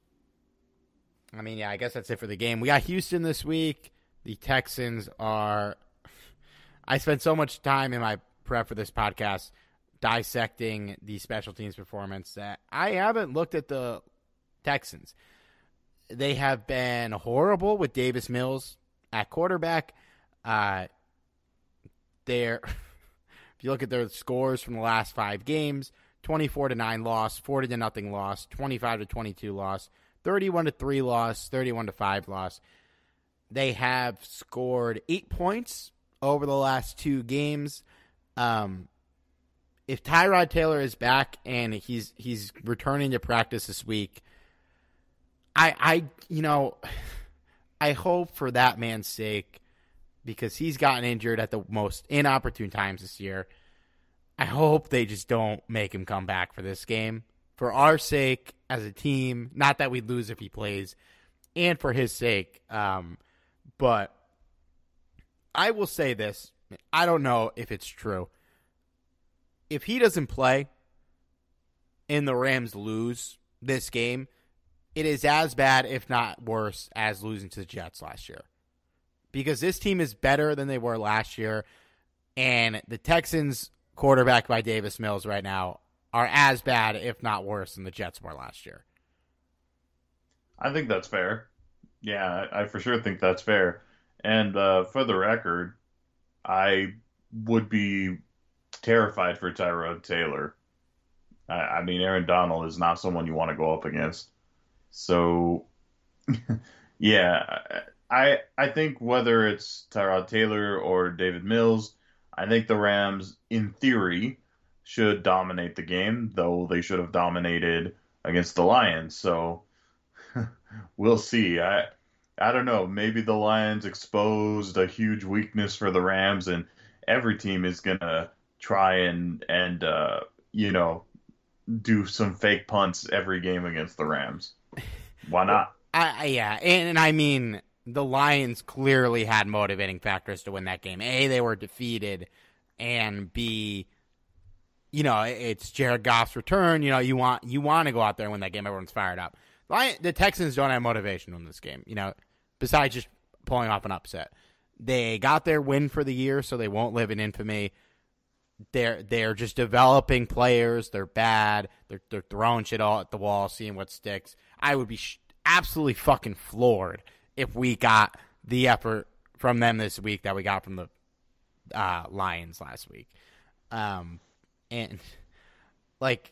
I mean, yeah, I guess that's it for the game. We got Houston this week. The Texans are... I spent so much time in my prep for this podcast dissecting the special teams performance that I haven't looked at the Texans. They have been horrible with Davis Mills at quarterback. Uh, they're... If you look at their scores from the last five games, twenty-four to nine loss, forty to nothing loss, twenty-five to twenty-two loss, thirty-one to three loss, thirty-one to five loss. They have scored eight points over the last two games. Um, if Tyrod Taylor is back and he's he's returning to practice this week, I I you know I hope for that man's sake, because he's gotten injured at the most inopportune times this year. I hope they just don't make him come back for this game. For our sake as a team, not that we'd lose if he plays, and for his sake. Um, but I will say this. I don't know if it's true. If he doesn't play and the Rams lose this game, it is as bad, if not worse, as losing to the Jets last year. Because this team is better than they were last year, and the Texans, quarterbacked by Davis Mills right now, are as bad, if not worse, than the Jets were last year. I think that's fair. Yeah, I for sure think that's fair. And uh, for the record, I would be terrified for Tyrod Taylor. I, I mean, Aaron Donald is not someone you want to go up against. So, yeah, I I think whether it's Tyrod Taylor or David Mills, I think the Rams, in theory, should dominate the game, though they should have dominated against the Lions. So we'll see. I I don't know. Maybe the Lions exposed a huge weakness for the Rams, and every team is gonna try and and uh, you know do some fake punts every game against the Rams. Why not? I, I yeah, and, and I mean the Lions clearly had motivating factors to win that game. A, they were defeated, and B, you know, it's Jared Goff's return. You know, you want you want to go out there and win that game. Everyone's fired up. Lion, the Texans don't have motivation to win this game. You know, besides just pulling off an upset, they got their win for the year, so they won't live in infamy. They're they're just developing players. They're bad. They're they're throwing shit all at the wall, seeing what sticks. I would be sh- absolutely fucking floored if we got the effort from them this week that we got from the uh, Lions last week. Um, and like,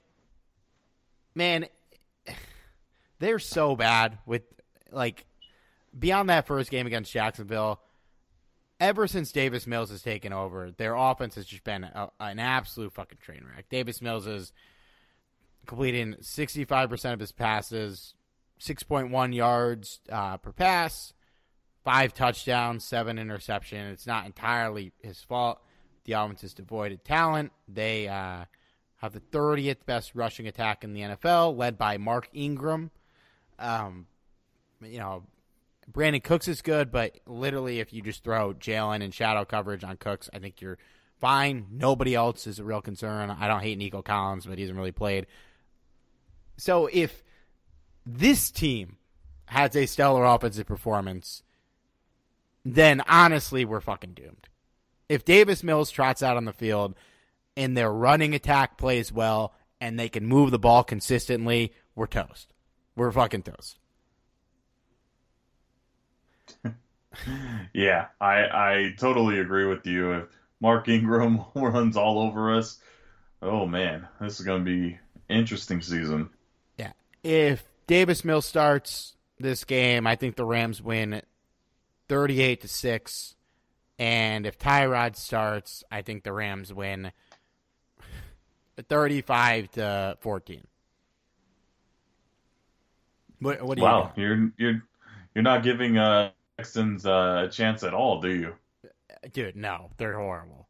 man, they're so bad with like beyond that first game against Jacksonville. Ever since Davis Mills has taken over, their offense has just been a, an absolute fucking train wreck. Davis Mills is completing sixty-five percent of his passes, six point one yards uh, per pass, five touchdowns, seven interceptions. It's not entirely his fault. The offense is devoid of talent. They uh, have the thirtieth best rushing attack in the N F L, led by Mark Ingram. Um, you know, Brandon Cooks is good, but literally if you just throw Jalen and shadow coverage on Cooks, I think you're fine. Nobody else is a real concern. I don't hate Nico Collins, but he hasn't really played. So if this team has a stellar offensive performance, then honestly we're fucking doomed. If Davis Mills trots out on the field and their running attack plays well and they can move the ball consistently, we're toast. We're fucking toast. Yeah, I I totally agree with you. If Mark Ingram runs all over us, oh man, this is going to be interesting season. Yeah. If Davis Mills starts this game, I think the Rams win thirty-eight to six, and if Tyrod starts, I think the Rams win thirty-five to fourteen. What, what do Wow, you you're you're you're not giving uh Texans uh, a chance at all, do you? Dude, no, they're horrible.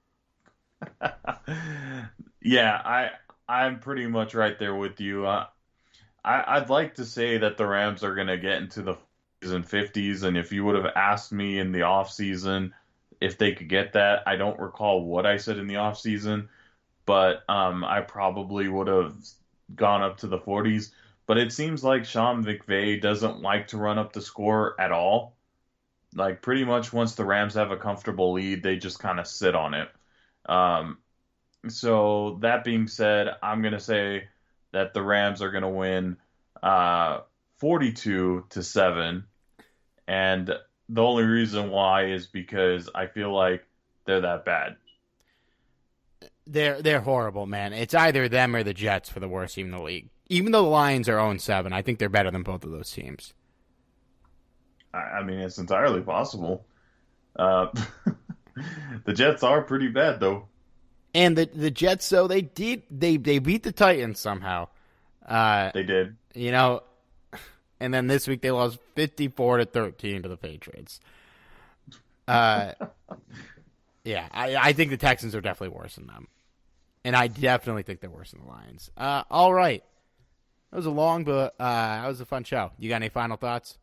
Yeah, I I'm pretty much right there with you. Uh, I I'd like to say that the Rams are going to get into the forties and fifties, and if you would have asked me in the off season if they could get that, I don't recall what I said in the off season, but um, I probably would have gone up to the forties. But it seems like Sean McVay doesn't like to run up the score at all. Like, pretty much once the Rams have a comfortable lead, they just kind of sit on it. Um, so, that being said, I'm going to say that the Rams are going to win uh, forty-two to seven. And the only reason why is because I feel like they're that bad. They're they're horrible, man. It's either them or the Jets for the worst team in the league. Even though the Lions are oh and seven, I think they're better than both of those teams. I mean, it's entirely possible. Uh, the Jets are pretty bad, though. And the the Jets, so they did they they beat the Titans somehow. Uh, They did. You know, and then this week they lost fifty-four to thirteen to the Patriots. Uh, yeah, I I think the Texans are definitely worse than them, and I definitely think they're worse than the Lions. Uh, all right. That was a long, but uh, that was a fun show. You got any final thoughts?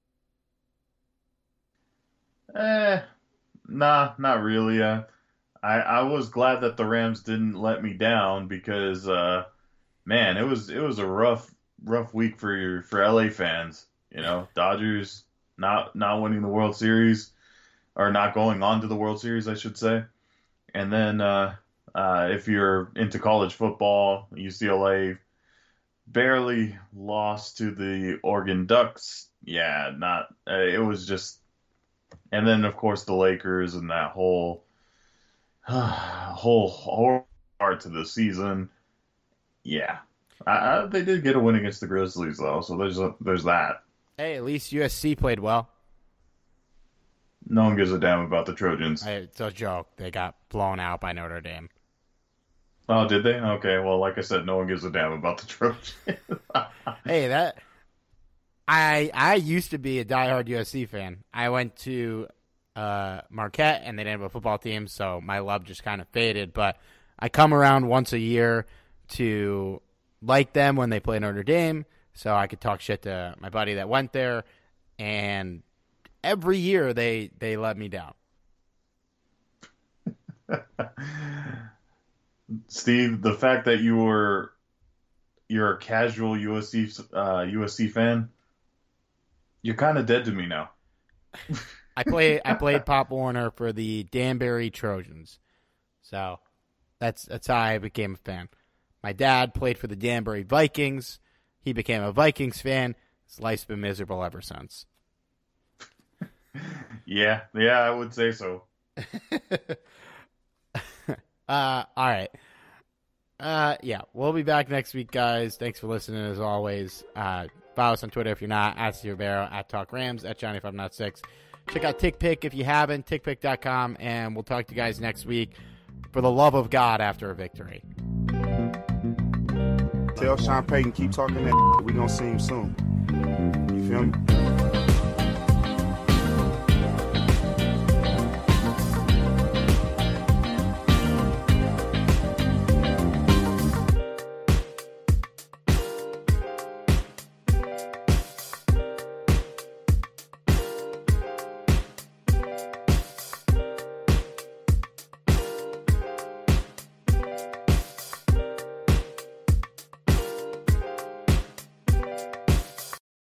Eh, nah, not really. Uh, I I was glad that the Rams didn't let me down because, uh, man, it was it was a rough rough week for your for L A fans. You know, Dodgers not not winning the World Series or not going on to the World Series, I should say. And then uh, uh, if you're into college football, U C L A barely lost to the Oregon Ducks. Yeah, not. Uh, it was just, and then of course the Lakers and that whole, whole whole part to the season. Yeah, I, I, they did get a win against the Grizzlies, though, so there's a, there's that. Hey, at least U S C played well. No one gives a damn about the Trojans. Hey, it's a joke. They got blown out by Notre Dame. Oh, did they? Okay, well, like I said, no one gives a damn about the Trojans. Hey, that I I used to be a diehard U S C fan. I went to uh, Marquette, and they didn't have a football team, so my love just kind of faded. But I come around once a year to like them when they play Notre Dame, so I could talk shit to my buddy that went there, and every year they, they let me down. Steve, the fact that you were you're a casual U S C uh, U S C fan, you're kind of dead to me now. I play I played Pop Warner for the Danbury Trojans, so that's that's how I became a fan. My dad played for the Danbury Vikings. He became a Vikings fan. His life's been miserable ever since. Yeah, yeah, I would say so. uh, all right. Uh, yeah, we'll be back next week, guys. Thanks for listening, as always. Uh, follow us on Twitter if you're not, at Steve Ribeiro, at Talk Rams, at Johnny five not six. Check out TickPick if you haven't, tick pick dot com, and we'll talk to you guys next week for the love of God after a victory. Tell Sean Payton, keep talking that. We gonna see him soon. You feel me?